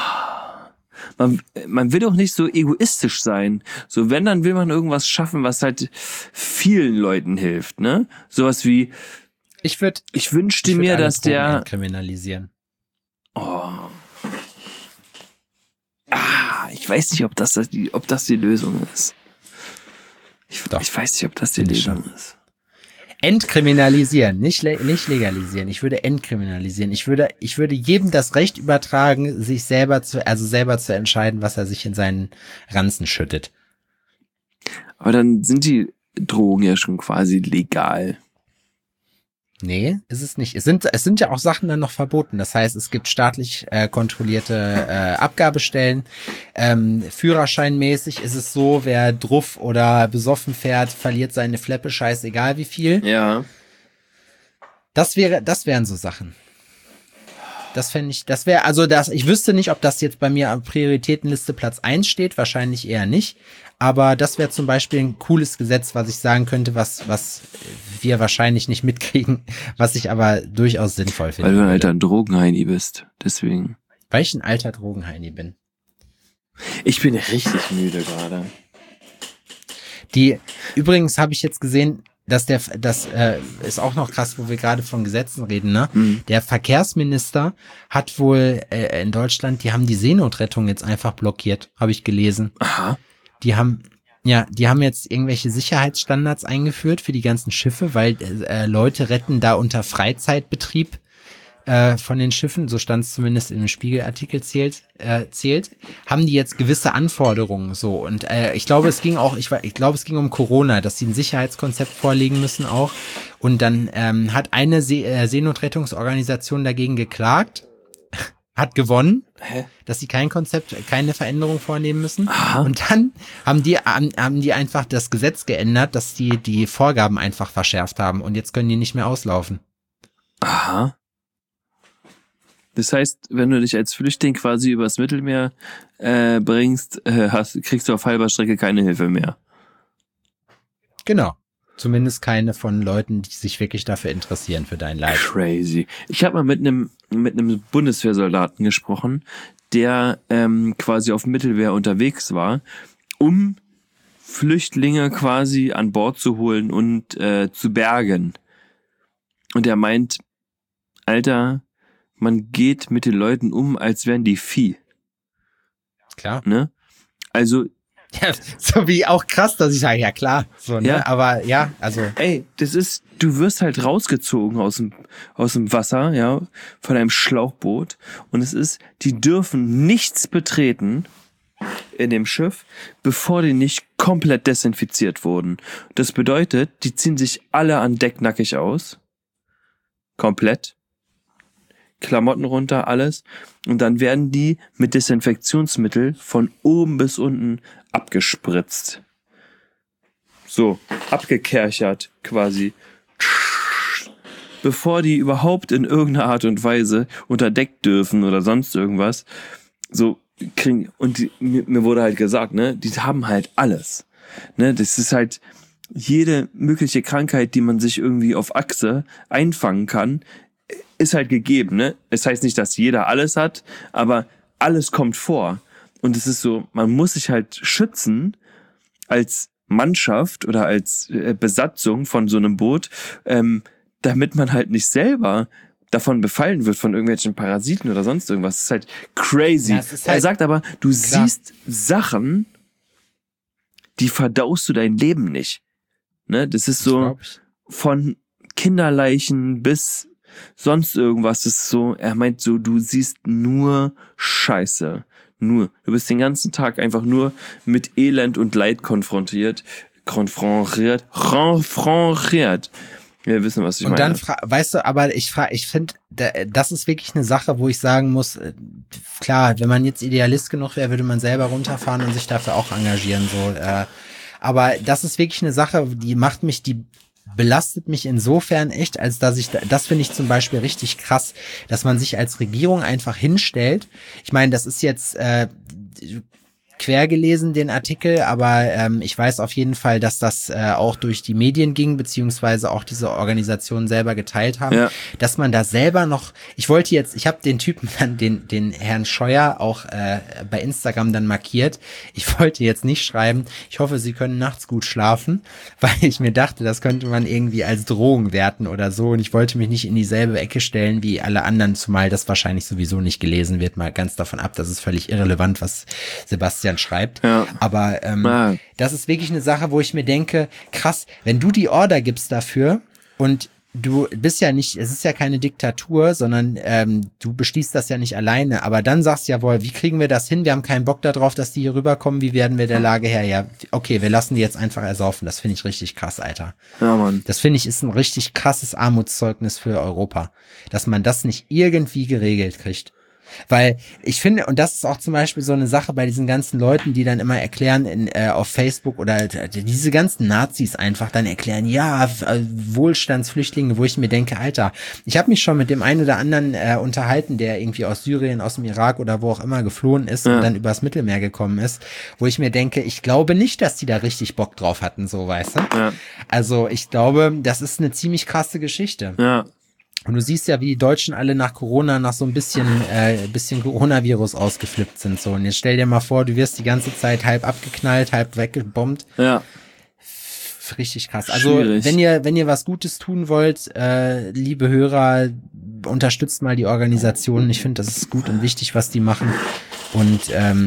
man will doch nicht so egoistisch sein. So, wenn, dann will man irgendwas schaffen, was halt vielen Leuten hilft, ne? Sowas wie, ich wünschte mir, dass der kriminalisieren. Ich weiß nicht, ob das die Lösung ist. Ich weiß nicht, ob das die Lösung ist. Entkriminalisieren, nicht legalisieren. Ich würde entkriminalisieren. Ich würde jedem das Recht übertragen, sich selber zu entscheiden, was er sich in seinen Ranzen schüttet. Aber dann sind die Drogen ja schon quasi legal. Nee, ist es nicht. Es sind ja auch Sachen dann noch verboten. Das heißt, es gibt staatlich kontrollierte Abgabestellen. Führerscheinmäßig ist es so, wer druff oder besoffen fährt, verliert seine Fleppe, scheißegal wie viel. Ja. Das wären so Sachen. Ich wüsste nicht, ob das jetzt bei mir am Prioritätenliste Platz 1 steht, wahrscheinlich eher nicht. Aber das wäre zum Beispiel ein cooles Gesetz, was ich sagen könnte, was wir wahrscheinlich nicht mitkriegen, was ich aber durchaus sinnvoll finde. Weil du ein alter Drogenheini bist, deswegen. Weil ich ein alter Drogenheini bin. Ich bin richtig müde gerade. Übrigens habe ich jetzt gesehen, das ist auch noch krass, wo wir gerade von Gesetzen reden, ne? Mhm. Der Verkehrsminister hat wohl in Deutschland, die haben die Seenotrettung jetzt einfach blockiert, habe ich gelesen. Aha. Die haben jetzt irgendwelche Sicherheitsstandards eingeführt für die ganzen Schiffe, weil Leute retten da unter Freizeitbetrieb von den Schiffen, so stand es zumindest in dem Spiegelartikel zählt, haben die jetzt gewisse Anforderungen so. Und ich glaube, es ging um Corona, dass sie ein Sicherheitskonzept vorlegen müssen auch. Und dann hat eine Seenotrettungsorganisation dagegen geklagt, hat gewonnen, dass sie keine Veränderung vornehmen müssen. Aha. Und dann haben die einfach das Gesetz geändert, dass die Vorgaben einfach verschärft haben und jetzt können die nicht mehr auslaufen. Aha. Das heißt, wenn du dich als Flüchtling quasi übers Mittelmeer bringst, kriegst du auf halber Strecke keine Hilfe mehr. Genau. Zumindest keine von Leuten, die sich wirklich dafür interessieren, für dein Leid. Crazy. Ich habe mal mit einem Bundeswehrsoldaten gesprochen, der quasi auf dem Mittelmeer unterwegs war, um Flüchtlinge quasi an Bord zu holen und zu bergen. Und er meint, Alter, man geht mit den Leuten um, als wären die Vieh. Klar. Ne? Also ja, so wie auch krass, dass ich sage, ja klar, so, ne? Ja. Aber ja, also. Ey, du wirst halt rausgezogen aus dem Wasser, ja, von einem Schlauchboot und die dürfen nichts betreten in dem Schiff, bevor die nicht komplett desinfiziert wurden. Das bedeutet, die ziehen sich alle an Deck nackig aus. Komplett. Klamotten runter, alles. Und dann werden die mit Desinfektionsmittel von oben bis unten abgespritzt. So, abgekerchert quasi. Bevor die überhaupt in irgendeiner Art und Weise unter Deck dürfen oder sonst irgendwas. So kriegen, und mir wurde halt gesagt, ne, die haben halt alles. Ne, das ist halt jede mögliche Krankheit, die man sich irgendwie auf Achse einfangen kann, ist halt gegeben, ne? Es heißt nicht, dass jeder alles hat, aber alles kommt vor. Und es ist so, man muss sich halt schützen als Mannschaft oder als Besatzung von so einem Boot, damit man halt nicht selber davon befallen wird von irgendwelchen Parasiten oder sonst irgendwas. Das ist halt crazy. Ja, er sagt aber, du siehst Sachen, die verdaust du dein Leben nicht. Ne? Das ist so von Kinderleichen bis sonst irgendwas. Das ist so, er meint so, du siehst nur Scheiße. Nur. Du bist den ganzen Tag einfach nur mit Elend und Leid konfrontiert. Wir wissen, was ich meine. Und dann, weißt du, aber ich finde, das ist wirklich eine Sache, wo ich sagen muss, klar, wenn man jetzt Idealist genug wäre, würde man selber runterfahren und sich dafür auch engagieren, so, aber das ist wirklich eine Sache, die belastet mich insofern echt, als dass das finde ich zum Beispiel richtig krass, dass man sich als Regierung einfach hinstellt. Ich meine, das ist jetzt quer gelesen, den Artikel, aber ich weiß auf jeden Fall, dass das auch durch die Medien ging, beziehungsweise auch diese Organisationen selber geteilt haben, dass man da selber noch, ich habe den Typen dann, den Herrn Scheuer auch bei Instagram dann markiert. Ich wollte jetzt nicht schreiben, ich hoffe, Sie können nachts gut schlafen, weil ich mir dachte, das könnte man irgendwie als Drohung werten oder so, und ich wollte mich nicht in dieselbe Ecke stellen wie alle anderen, zumal das wahrscheinlich sowieso nicht gelesen wird, mal ganz davon ab, das ist völlig irrelevant, was Sebastian schreibt. Ja. Aber das ist wirklich eine Sache, wo ich mir denke, krass, wenn du die Order gibst dafür und du bist ja nicht, es ist ja keine Diktatur, sondern du beschließt das ja nicht alleine, aber dann sagst du, jawohl, wie kriegen wir das hin? Wir haben keinen Bock darauf, dass die hier rüberkommen, wie werden wir der Lage her? Ja, okay, wir lassen die jetzt einfach ersaufen. Das finde ich richtig krass, Alter. Ja, Mann. Das finde ich ist ein richtig krasses Armutszeugnis für Europa, dass man das nicht irgendwie geregelt kriegt. Weil ich finde, und das ist auch zum Beispiel so eine Sache bei diesen ganzen Leuten, die dann immer erklären auf Facebook oder diese ganzen Nazis einfach dann erklären, ja, Wohlstandsflüchtlinge, wo ich mir denke, Alter, ich habe mich schon mit dem einen oder anderen unterhalten, der irgendwie aus Syrien, aus dem Irak oder wo auch immer geflohen ist und dann übers Mittelmeer gekommen ist, wo ich mir denke, ich glaube nicht, dass die da richtig Bock drauf hatten, so, weißt du? Ja. Also ich glaube, das ist eine ziemlich krasse Geschichte. Ja. Und du siehst ja, wie die Deutschen alle nach Corona, nach so ein bisschen Coronavirus ausgeflippt sind, so. Und jetzt stell dir mal vor, du wirst die ganze Zeit halb abgeknallt, halb weggebombt. Ja. Richtig krass. Also, schwierig. wenn ihr was Gutes tun wollt, liebe Hörer, unterstützt mal die Organisationen. Ich finde, das ist gut und wichtig, was die machen. Und,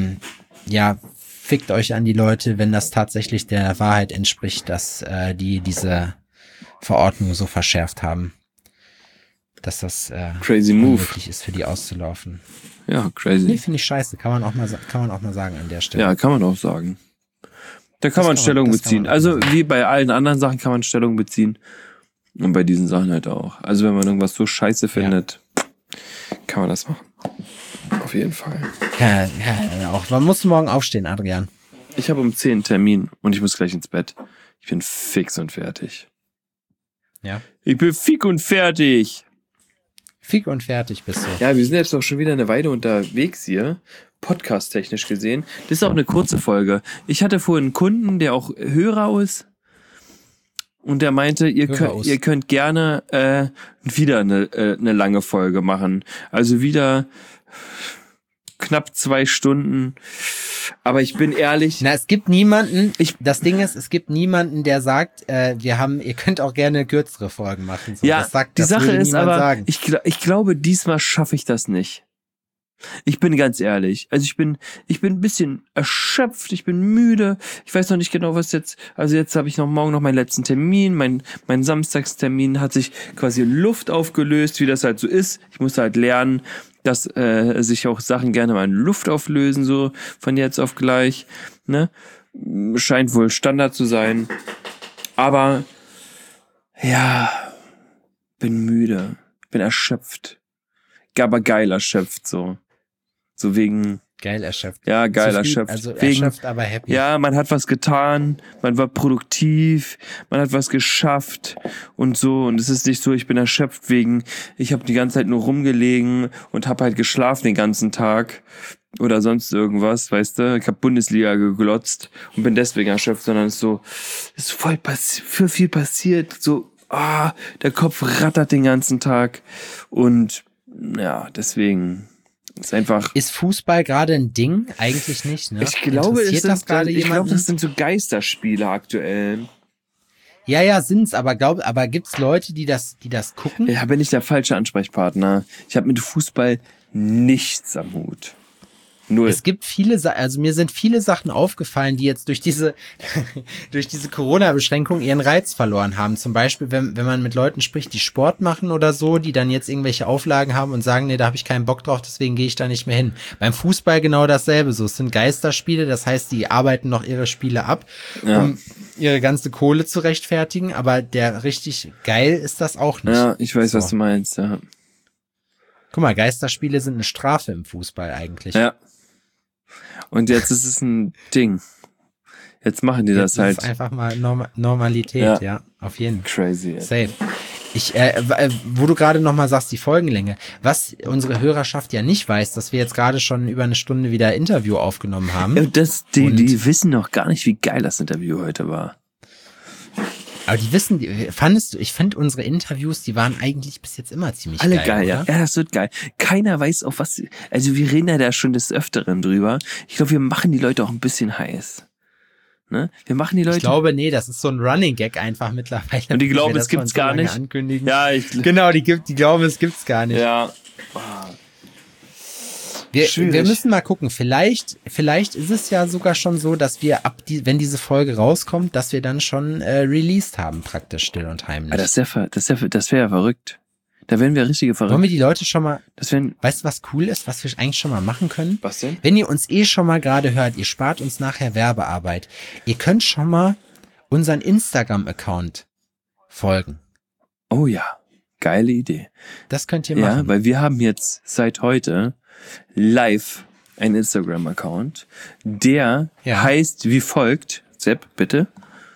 fickt euch an die Leute, wenn das tatsächlich der Wahrheit entspricht, dass, die diese Verordnung so verschärft haben. Dass das crazy move möglich ist, für die auszulaufen. Ja, crazy. Nee, finde ich scheiße. Kann man auch mal sagen an der Stelle. Ja, kann man auch sagen. Da kann man Stellung beziehen. Also wie bei allen anderen Sachen kann man Stellung beziehen. Und bei diesen Sachen halt auch. Also wenn man irgendwas so scheiße findet, kann man das machen. Auf jeden Fall. Ja, auch. Man muss morgen aufstehen, Adrian. Ich habe um 10 einen Termin und ich muss gleich ins Bett. Ich bin fix und fertig. Ja. Ich bin fix und fertig. Fix und fertig bist du. Ja, wir sind jetzt auch schon wieder eine Weile unterwegs hier, podcast-technisch gesehen. Das ist auch eine kurze Folge. Ich hatte vorhin einen Kunden, der auch Hörer ist. Und der meinte, ihr könnt gerne wieder eine lange Folge machen. Also wieder knapp 2 Stunden. Aber ich bin ehrlich. Na, es gibt niemanden, das Ding ist, es gibt niemanden, der sagt, ihr könnt auch gerne kürzere Folgen machen. So. Ja, die Sache ist aber, ich glaube, diesmal schaffe ich das nicht. Ich bin ganz ehrlich. Also ich bin ein bisschen erschöpft, ich bin müde. Ich weiß noch nicht genau, was jetzt, also jetzt habe ich morgen noch meinen letzten Termin. Mein Samstagstermin hat sich quasi in Luft aufgelöst, wie das halt so ist. Ich musste halt lernen, dass sich auch Sachen gerne mal in Luft auflösen, so von jetzt auf gleich. Ne? Scheint wohl Standard zu sein. Aber ja, bin müde, bin erschöpft. Aber geil erschöpft, so. So wegen... Geil erschöpft. Ja, geil erschöpft. Also erschöpft, aber happy. Ja, man hat was getan, man war produktiv, man hat was geschafft und so. Und es ist nicht so, ich bin erschöpft wegen, ich habe die ganze Zeit nur rumgelegen und habe halt geschlafen den ganzen Tag oder sonst irgendwas, weißt du. Ich habe Bundesliga geglotzt und bin deswegen erschöpft, sondern es ist voll für viel passiert. So, der Kopf rattert den ganzen Tag und ja, deswegen... ist einfach. Ist Fußball gerade ein Ding? Eigentlich nicht, ne? Ich glaube, das sind so Geisterspiele aktuell. Ja, sind's, aber gibt's Leute, die das gucken? Ja, bin ich der falsche Ansprechpartner. Ich habe mit Fußball nichts am Hut. Null. Es gibt mir sind viele Sachen aufgefallen, die jetzt durch diese Corona-Beschränkung ihren Reiz verloren haben. Zum Beispiel, wenn man mit Leuten spricht, die Sport machen oder so, die dann jetzt irgendwelche Auflagen haben und sagen, nee, da habe ich keinen Bock drauf, deswegen gehe ich da nicht mehr hin. Beim Fußball genau dasselbe. So, es sind Geisterspiele, das heißt, die arbeiten noch ihre Spiele ab, um ihre ganze Kohle zu rechtfertigen, aber der richtig geil ist das auch nicht. Ja, ich weiß, was du meinst, ja. Guck mal, Geisterspiele sind eine Strafe im Fußball eigentlich. Ja. Und jetzt ist es ein Ding. Jetzt machen die das Jetzt halt. ist einfach mal Normalität, ja, auf jeden Fall. Crazy. Ey. Safe. Wo du gerade nochmal sagst, die Folgenlänge, was unsere Hörerschaft ja nicht weiß, dass wir jetzt gerade schon über eine Stunde wieder Interview aufgenommen haben. Ja, die wissen noch gar nicht, wie geil das Interview heute war. Aber die wissen, ich finde unsere Interviews, die waren eigentlich bis jetzt immer ziemlich Alle geil. geil, ja. Oder? Ja, das wird geil. Keiner weiß auf was, also wir reden ja da schon des Öfteren drüber. Ich glaube, wir machen die Leute auch ein bisschen heiß. Ne? Wir machen die Leute. Ich glaube, nee, das ist so ein Running Gag einfach mittlerweile. Und die glauben, es gibt's gar nicht. Ankündigen. Ja, genau, die glauben, es gibt's gar nicht. Ja. Wir müssen mal gucken. Vielleicht ist es ja sogar schon so, dass wir wenn diese Folge rauskommt, dass wir dann schon released haben, praktisch still und heimlich. Das wäre ja verrückt. Da wären wir richtige verrückt. Wollen wir die Leute schon mal, weißt du, was cool ist, was wir eigentlich schon mal machen können? Was denn? Wenn ihr uns schon mal gerade hört, ihr spart uns nachher Werbearbeit. Ihr könnt schon mal unseren Instagram-Account folgen. Oh ja, geile Idee. Das könnt ihr machen. Ja, weil wir haben jetzt seit heute live einen Instagram-Account, der heißt wie folgt. Sepp, bitte.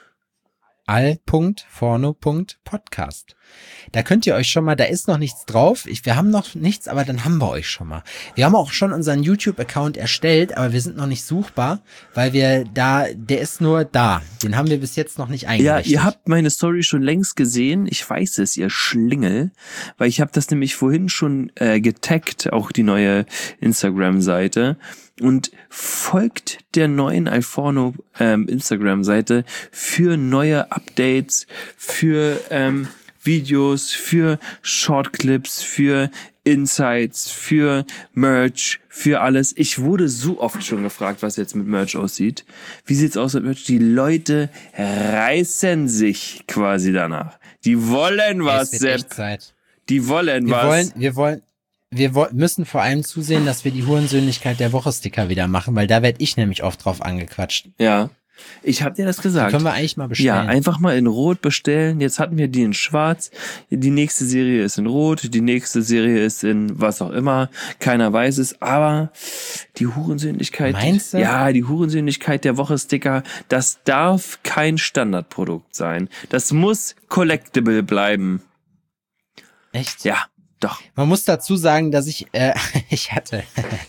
all.forno.podcast. Da könnt ihr euch schon mal, da ist noch nichts drauf. Wir haben noch nichts, aber dann haben wir euch schon mal. Wir haben auch schon unseren YouTube-Account erstellt, aber wir sind noch nicht suchbar, weil der ist nur da. Den haben wir bis jetzt noch nicht eingerichtet. Ja, ihr habt meine Story schon längst gesehen. Ich weiß es, ihr Schlingel. Weil ich habe das nämlich vorhin schon getaggt, auch die neue Instagram-Seite. Und folgt der neuen Alforno Instagram-Seite für neue Updates, für Videos, für Shortclips, für Insights, für Merch, für alles. Ich wurde so oft schon gefragt, was jetzt mit Merch aussieht. Wie sieht's aus mit Merch? Die Leute reißen sich quasi danach. Die wollen was, Sepp. Die wollen was. Wir müssen vor allem zusehen, dass wir die Hurensöhnlichkeit der Woche-Sticker wieder machen, weil da werde ich nämlich oft drauf angequatscht. Ja. Ich hab dir das gesagt. Die können wir eigentlich mal bestellen. Ja, einfach mal in Rot bestellen. Jetzt hatten wir die in Schwarz. Die nächste Serie ist in Rot. Die nächste Serie ist in was auch immer. Keiner weiß es. Aber die Hurensöhnlichkeit. Meinst du? Ja, die Hurensöhnlichkeit der Woche-Sticker, das darf kein Standardprodukt sein. Das muss collectible bleiben. Echt? Ja. Doch. Man muss dazu sagen, dass ich hatte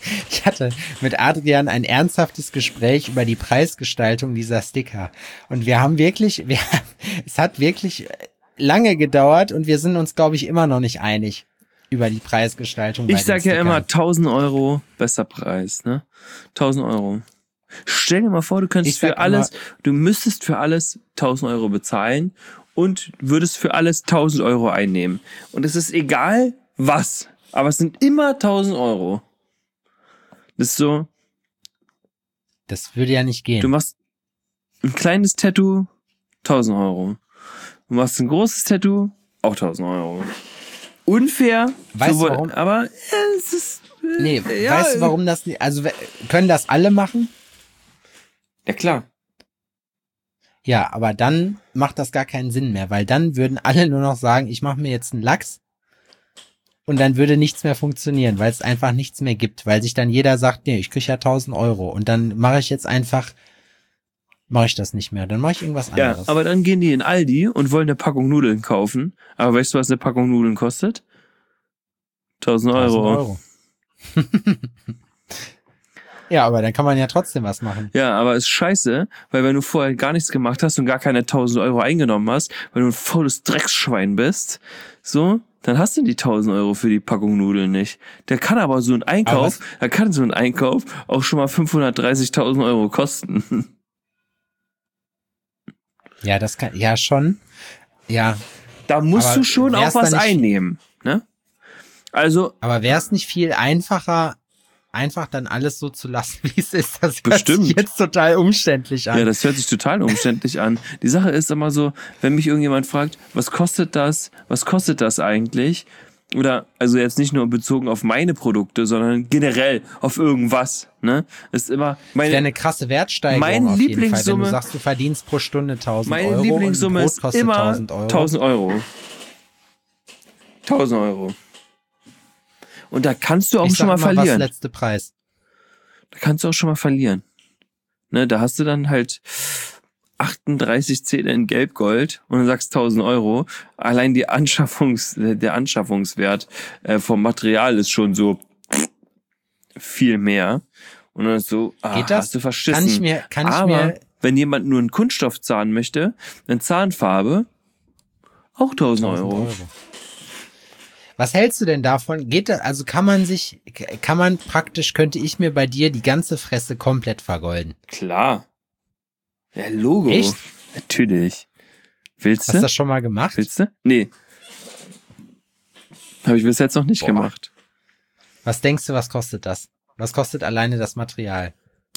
mit Adrian ein ernsthaftes Gespräch über die Preisgestaltung dieser Sticker. Und es hat wirklich lange gedauert und wir sind uns, glaube ich, immer noch nicht einig über die Preisgestaltung. Ich sage ja immer 1.000 Euro, besser Preis, ne? 1.000 Euro. Stell dir mal vor, du müsstest für alles 1.000 Euro bezahlen und würdest für alles 1.000 Euro einnehmen. Und es ist egal, was. Aber es sind immer 1.000 Euro. Das ist so. Das würde ja nicht gehen. Du machst ein kleines Tattoo, 1.000 Euro. Du machst ein großes Tattoo, auch 1.000 Euro. Unfair. Weißt du warum? Aber es ist. Weißt du, warum das nicht? Also können das alle machen? Ja, klar. Ja, aber dann macht das gar keinen Sinn mehr, weil dann würden alle nur noch sagen, ich mache mir jetzt einen Lachs und dann würde nichts mehr funktionieren, weil es einfach nichts mehr gibt, weil sich dann jeder sagt, nee, ich kriege ja 1.000 Euro und dann mache ich das nicht mehr, dann mache ich irgendwas anderes. Ja, aber dann gehen die in Aldi und wollen eine Packung Nudeln kaufen, aber weißt du, was eine Packung Nudeln kostet? 1.000 Euro. Ja, aber dann kann man ja trotzdem was machen. Ja, aber ist scheiße, weil wenn du vorher gar nichts gemacht hast und gar keine 1.000 Euro eingenommen hast, weil du ein faules Drecksschwein bist, so, dann hast du die 1.000 Euro für die Packung Nudeln nicht. Da kann so ein Einkauf auch schon mal 530.000 Euro kosten. Ja, das kann, ja schon, ja. Da musst du schon auch was einnehmen, ne? Also. Aber wäre es nicht viel einfacher, einfach dann alles so zu lassen, wie es ist? Das bestimmt. Hört sich jetzt total umständlich an. Ja, das hört sich total umständlich an. Die Sache ist immer so, wenn mich irgendjemand fragt, was kostet das eigentlich? Oder, also jetzt nicht nur bezogen auf meine Produkte, sondern generell auf irgendwas, ne? Ist immer das wäre eine krasse Wertsteigerung meine auf jeden Fall, wenn du Lieblingssumme, sagst, du verdienst pro Stunde 1.000 Euro. Meine Lieblingssumme und ein Brot kostet ist immer 1.000 Euro. 1.000 Euro. Und da kannst du auch Ich schon mal sag immer, verlieren. Was letzte Preis? Da kannst du auch schon mal verlieren. Ne, da hast du dann halt 38 Zähne in Gelbgold und dann sagst 1.000 Euro. Allein der Anschaffungswert vom Material ist schon so viel mehr. Und dann ist so, Geht das? hast du verschissen. Kann ich Aber mir, wenn jemand nur einen Kunststoffzahn möchte, eine Zahnfarbe, auch 1.000 Euro. Was hältst du denn davon? Geht das, also könnte ich mir bei dir die ganze Fresse komplett vergolden? Klar. Ja, Logo. Echt? Natürlich. Willst Hast du du? das schon mal gemacht? Willst du? Nee. Habe ich bis jetzt noch nicht gemacht. Was denkst du, was kostet das? Was kostet alleine das Material?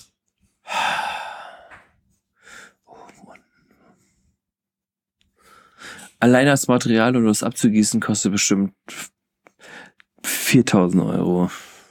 Allein das Material und das abzugießen kostet bestimmt 4.000 Euro.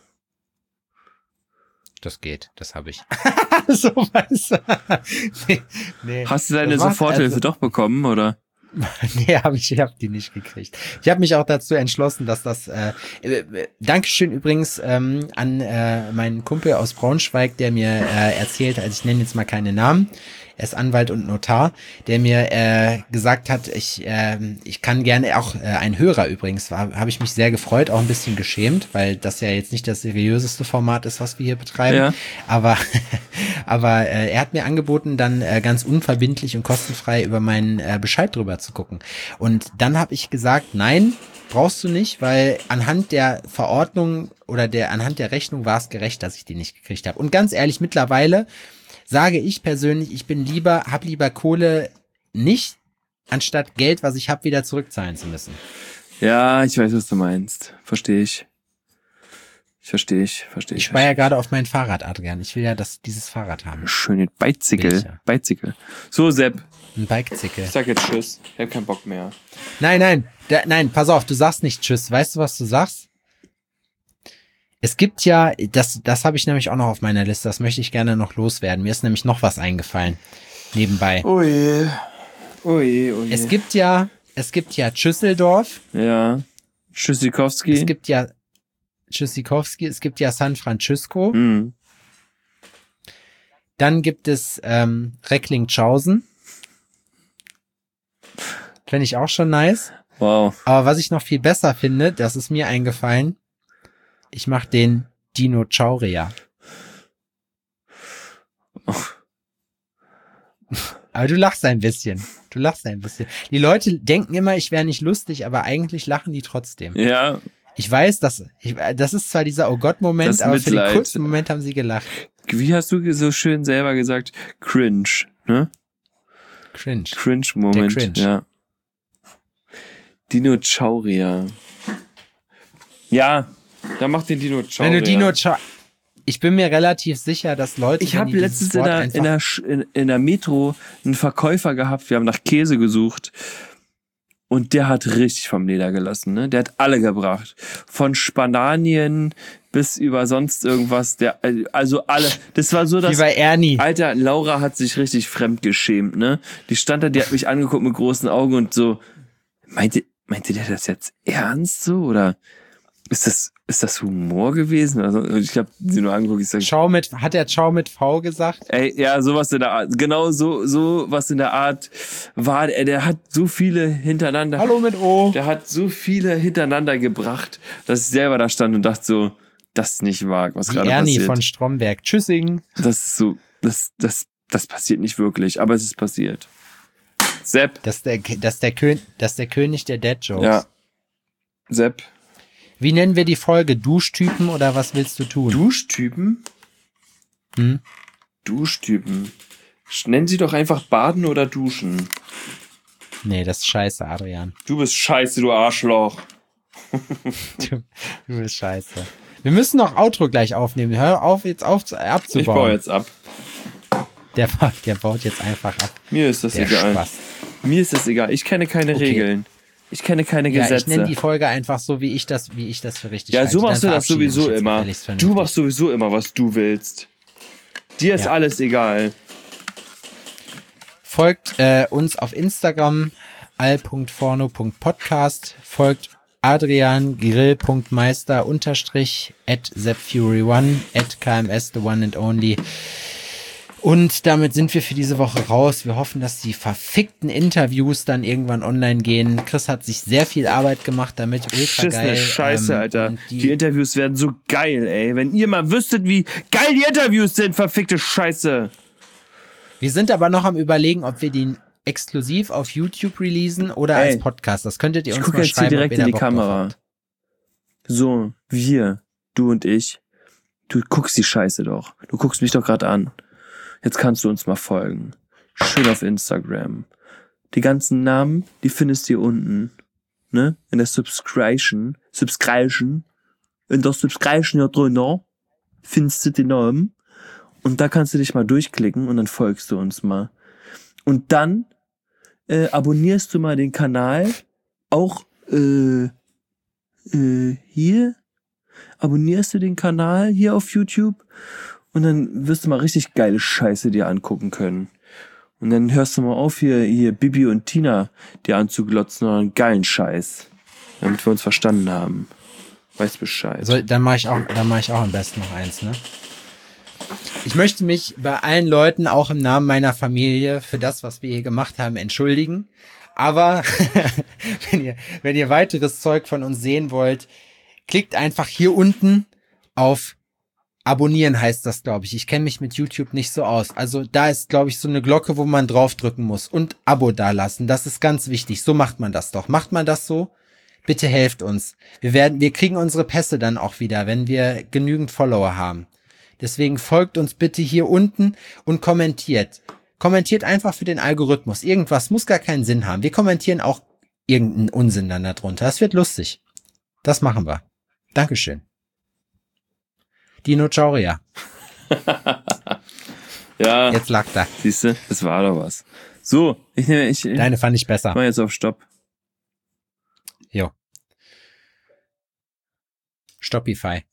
Das geht, das habe ich. So weißt du. Nee. Hast du deine Das macht Soforthilfe doch bekommen, oder? Nee, ich habe die nicht gekriegt. Ich habe mich auch dazu entschlossen, dass das Dankeschön übrigens an meinen Kumpel aus Braunschweig, der mir erzählt, also ich nenne jetzt mal keine Namen, er ist Anwalt und Notar, der mir gesagt hat, ich kann gerne auch ein Hörer übrigens, habe ich mich sehr gefreut, auch ein bisschen geschämt, weil das ja jetzt nicht das seriöseste Format ist, was wir hier betreiben, Ja. aber er hat mir angeboten, dann ganz unverbindlich und kostenfrei über meinen Bescheid drüber zu gucken. Und dann habe ich gesagt, nein, brauchst du nicht, weil anhand der Verordnung oder anhand der Rechnung war es gerecht, dass ich die nicht gekriegt habe. Und ganz ehrlich, mittlerweile sage ich persönlich, hab lieber Kohle nicht, anstatt Geld, was ich habe, wieder zurückzahlen zu müssen. Ja, ich weiß, was du meinst. Verstehe ich. Ich spare ja gerade auf mein Fahrrad, Adrian. Ich will ja dieses Fahrrad haben. Schöne Will ich ja. Bicycle. So, Sepp, Ein Bikezickel. ich sag jetzt Tschüss. Ich hab keinen Bock mehr. Nein, pass auf, du sagst nicht Tschüss. Weißt du, was du sagst? Es gibt ja, das habe ich nämlich auch noch auf meiner Liste, das möchte ich gerne noch loswerden. Mir ist nämlich noch was eingefallen, nebenbei. Oh je. Es gibt ja Tschüsseldorf, Ja. Tschüssikowski. es gibt ja Tschüssikowski, es gibt ja San Francisco, Mhm. dann gibt es Recklinghausen. Finde ich auch schon nice. Wow. Aber was ich noch viel besser finde, das ist mir eingefallen, ich mache den Dinosaurier. Aber du lachst ein bisschen. Die Leute denken immer, ich wäre nicht lustig, aber eigentlich lachen die trotzdem. Ja, Ich weiß, das ist zwar dieser Oh Gott-Moment, Das aber für den Mitleid. kurzen Moment haben sie gelacht. wie hast du so schön selber gesagt? Cringe, ne? Cringe. Cringe-Moment, Der Cringe. ja. Dinosaurier. Ja, dann mach den Dinosaurier. Wenn du ich bin mir relativ sicher, dass Leute, Ich habe letztens in der Metro einen Verkäufer gehabt, wir haben nach Käse gesucht und der hat richtig vom Leder gelassen, ne? Der hat alle gebracht. Von Spanien bis über sonst irgendwas, also alle. Das war so, wie dass bei Ernie. Alter, Laura hat sich richtig fremd geschämt, ne? Die stand da, die hat mich angeguckt mit großen Augen und so, meinte der das jetzt ernst so oder ist das Humor gewesen? Also ich habe sie nur angeguckt, ich sag, Hat er Ciao mit V gesagt? ey, ja, sowas in der Art, genau so was in der Art war, der hat so viele hintereinander. Hallo mit O. Der hat so viele hintereinander gebracht, dass ich selber da stand und dachte so, das ist nicht wahr, was Wie gerade Ernie passiert. von Stromberg. Tschüssing. Das ist so, das passiert nicht wirklich, aber es ist passiert. Sepp. Das ist der König der Dead-Jokes. Ja. Sepp. Wie nennen wir die Folge? Duschtypen oder was willst du tun? Duschtypen? Duschtypen. Nennen sie doch einfach Baden oder Duschen. Nee, das ist scheiße, Adrian. Du bist scheiße, du Arschloch. Du bist scheiße. Wir müssen noch Outro gleich aufnehmen. Hör auf, jetzt abzubauen. Ich baue jetzt ab. Der baut jetzt einfach ab. Mir ist das Der egal. Spaß. Mir ist das egal. Ich kenne keine Okay. Regeln. Ich kenne keine Ja, Gesetze. ich nenne die Folge einfach so, wie ich das für richtig Ja, halte. so machst du Dann das verabschiede ich sowieso mich jetzt immer. gefälligst Du vernünftig. machst sowieso immer, was du willst. Dir ist Ja. alles egal. Folgt uns auf Instagram al.forno.podcast. Folgt adriangrill.meister @ @ZepFury1 @ KMS the one and only. Und damit sind wir für diese Woche raus. Wir hoffen, dass die verfickten Interviews dann irgendwann online gehen. Chris hat sich sehr viel Arbeit gemacht, damit ultra geil. Scheiße, Alter. Die Interviews werden so geil, ey. Wenn ihr mal wüsstet, wie geil die Interviews sind, verfickte Scheiße. Wir sind aber noch am Überlegen, ob wir die exklusiv auf YouTube releasen oder als Podcast. Das könntet ihr uns mal schreiben. Ich gucke jetzt hier direkt in die Kamera. So, wir, du und ich. Du guckst die Scheiße doch. Du guckst mich doch gerade an. Jetzt kannst du uns mal folgen. Schön auf Instagram. Die ganzen Namen, die findest du hier unten. Ne? In der Subscription. In der Subscription hier drunter findest du die Namen. Und da kannst du dich mal durchklicken und dann folgst du uns mal. Und dann abonnierst du mal den Kanal. Auch hier. Abonnierst du den Kanal hier auf YouTube. Und dann wirst du mal richtig geile Scheiße dir angucken können. Und dann hörst du mal auf, hier Bibi und Tina dir anzuglotzen oder einen geilen Scheiß. Damit wir uns verstanden haben. Weißt Bescheid. So, dann mach ich auch am besten noch eins, ne? Ich möchte mich bei allen Leuten, auch im Namen meiner Familie, für das, was wir hier gemacht haben, entschuldigen. Aber wenn ihr weiteres Zeug von uns sehen wollt, klickt einfach hier unten auf Abonnieren heißt das, glaube ich. Ich kenne mich mit YouTube nicht so aus. Also da ist, glaube ich, so eine Glocke, wo man draufdrücken muss. Und Abo dalassen. Das ist ganz wichtig. So macht man das doch. Macht man das so? Bitte helft uns. Wir kriegen unsere Pässe dann auch wieder, wenn wir genügend Follower haben. Deswegen folgt uns bitte hier unten und kommentiert. Kommentiert einfach für den Algorithmus. Irgendwas muss gar keinen Sinn haben. Wir kommentieren auch irgendeinen Unsinn dann darunter. Das wird lustig. Das machen wir. Dankeschön. Dinochauria. Ja. Jetzt lag da. Siehst du, das war doch was. So, Deine fand ich besser. Mach jetzt auf Stopp. Jo. Stoppify.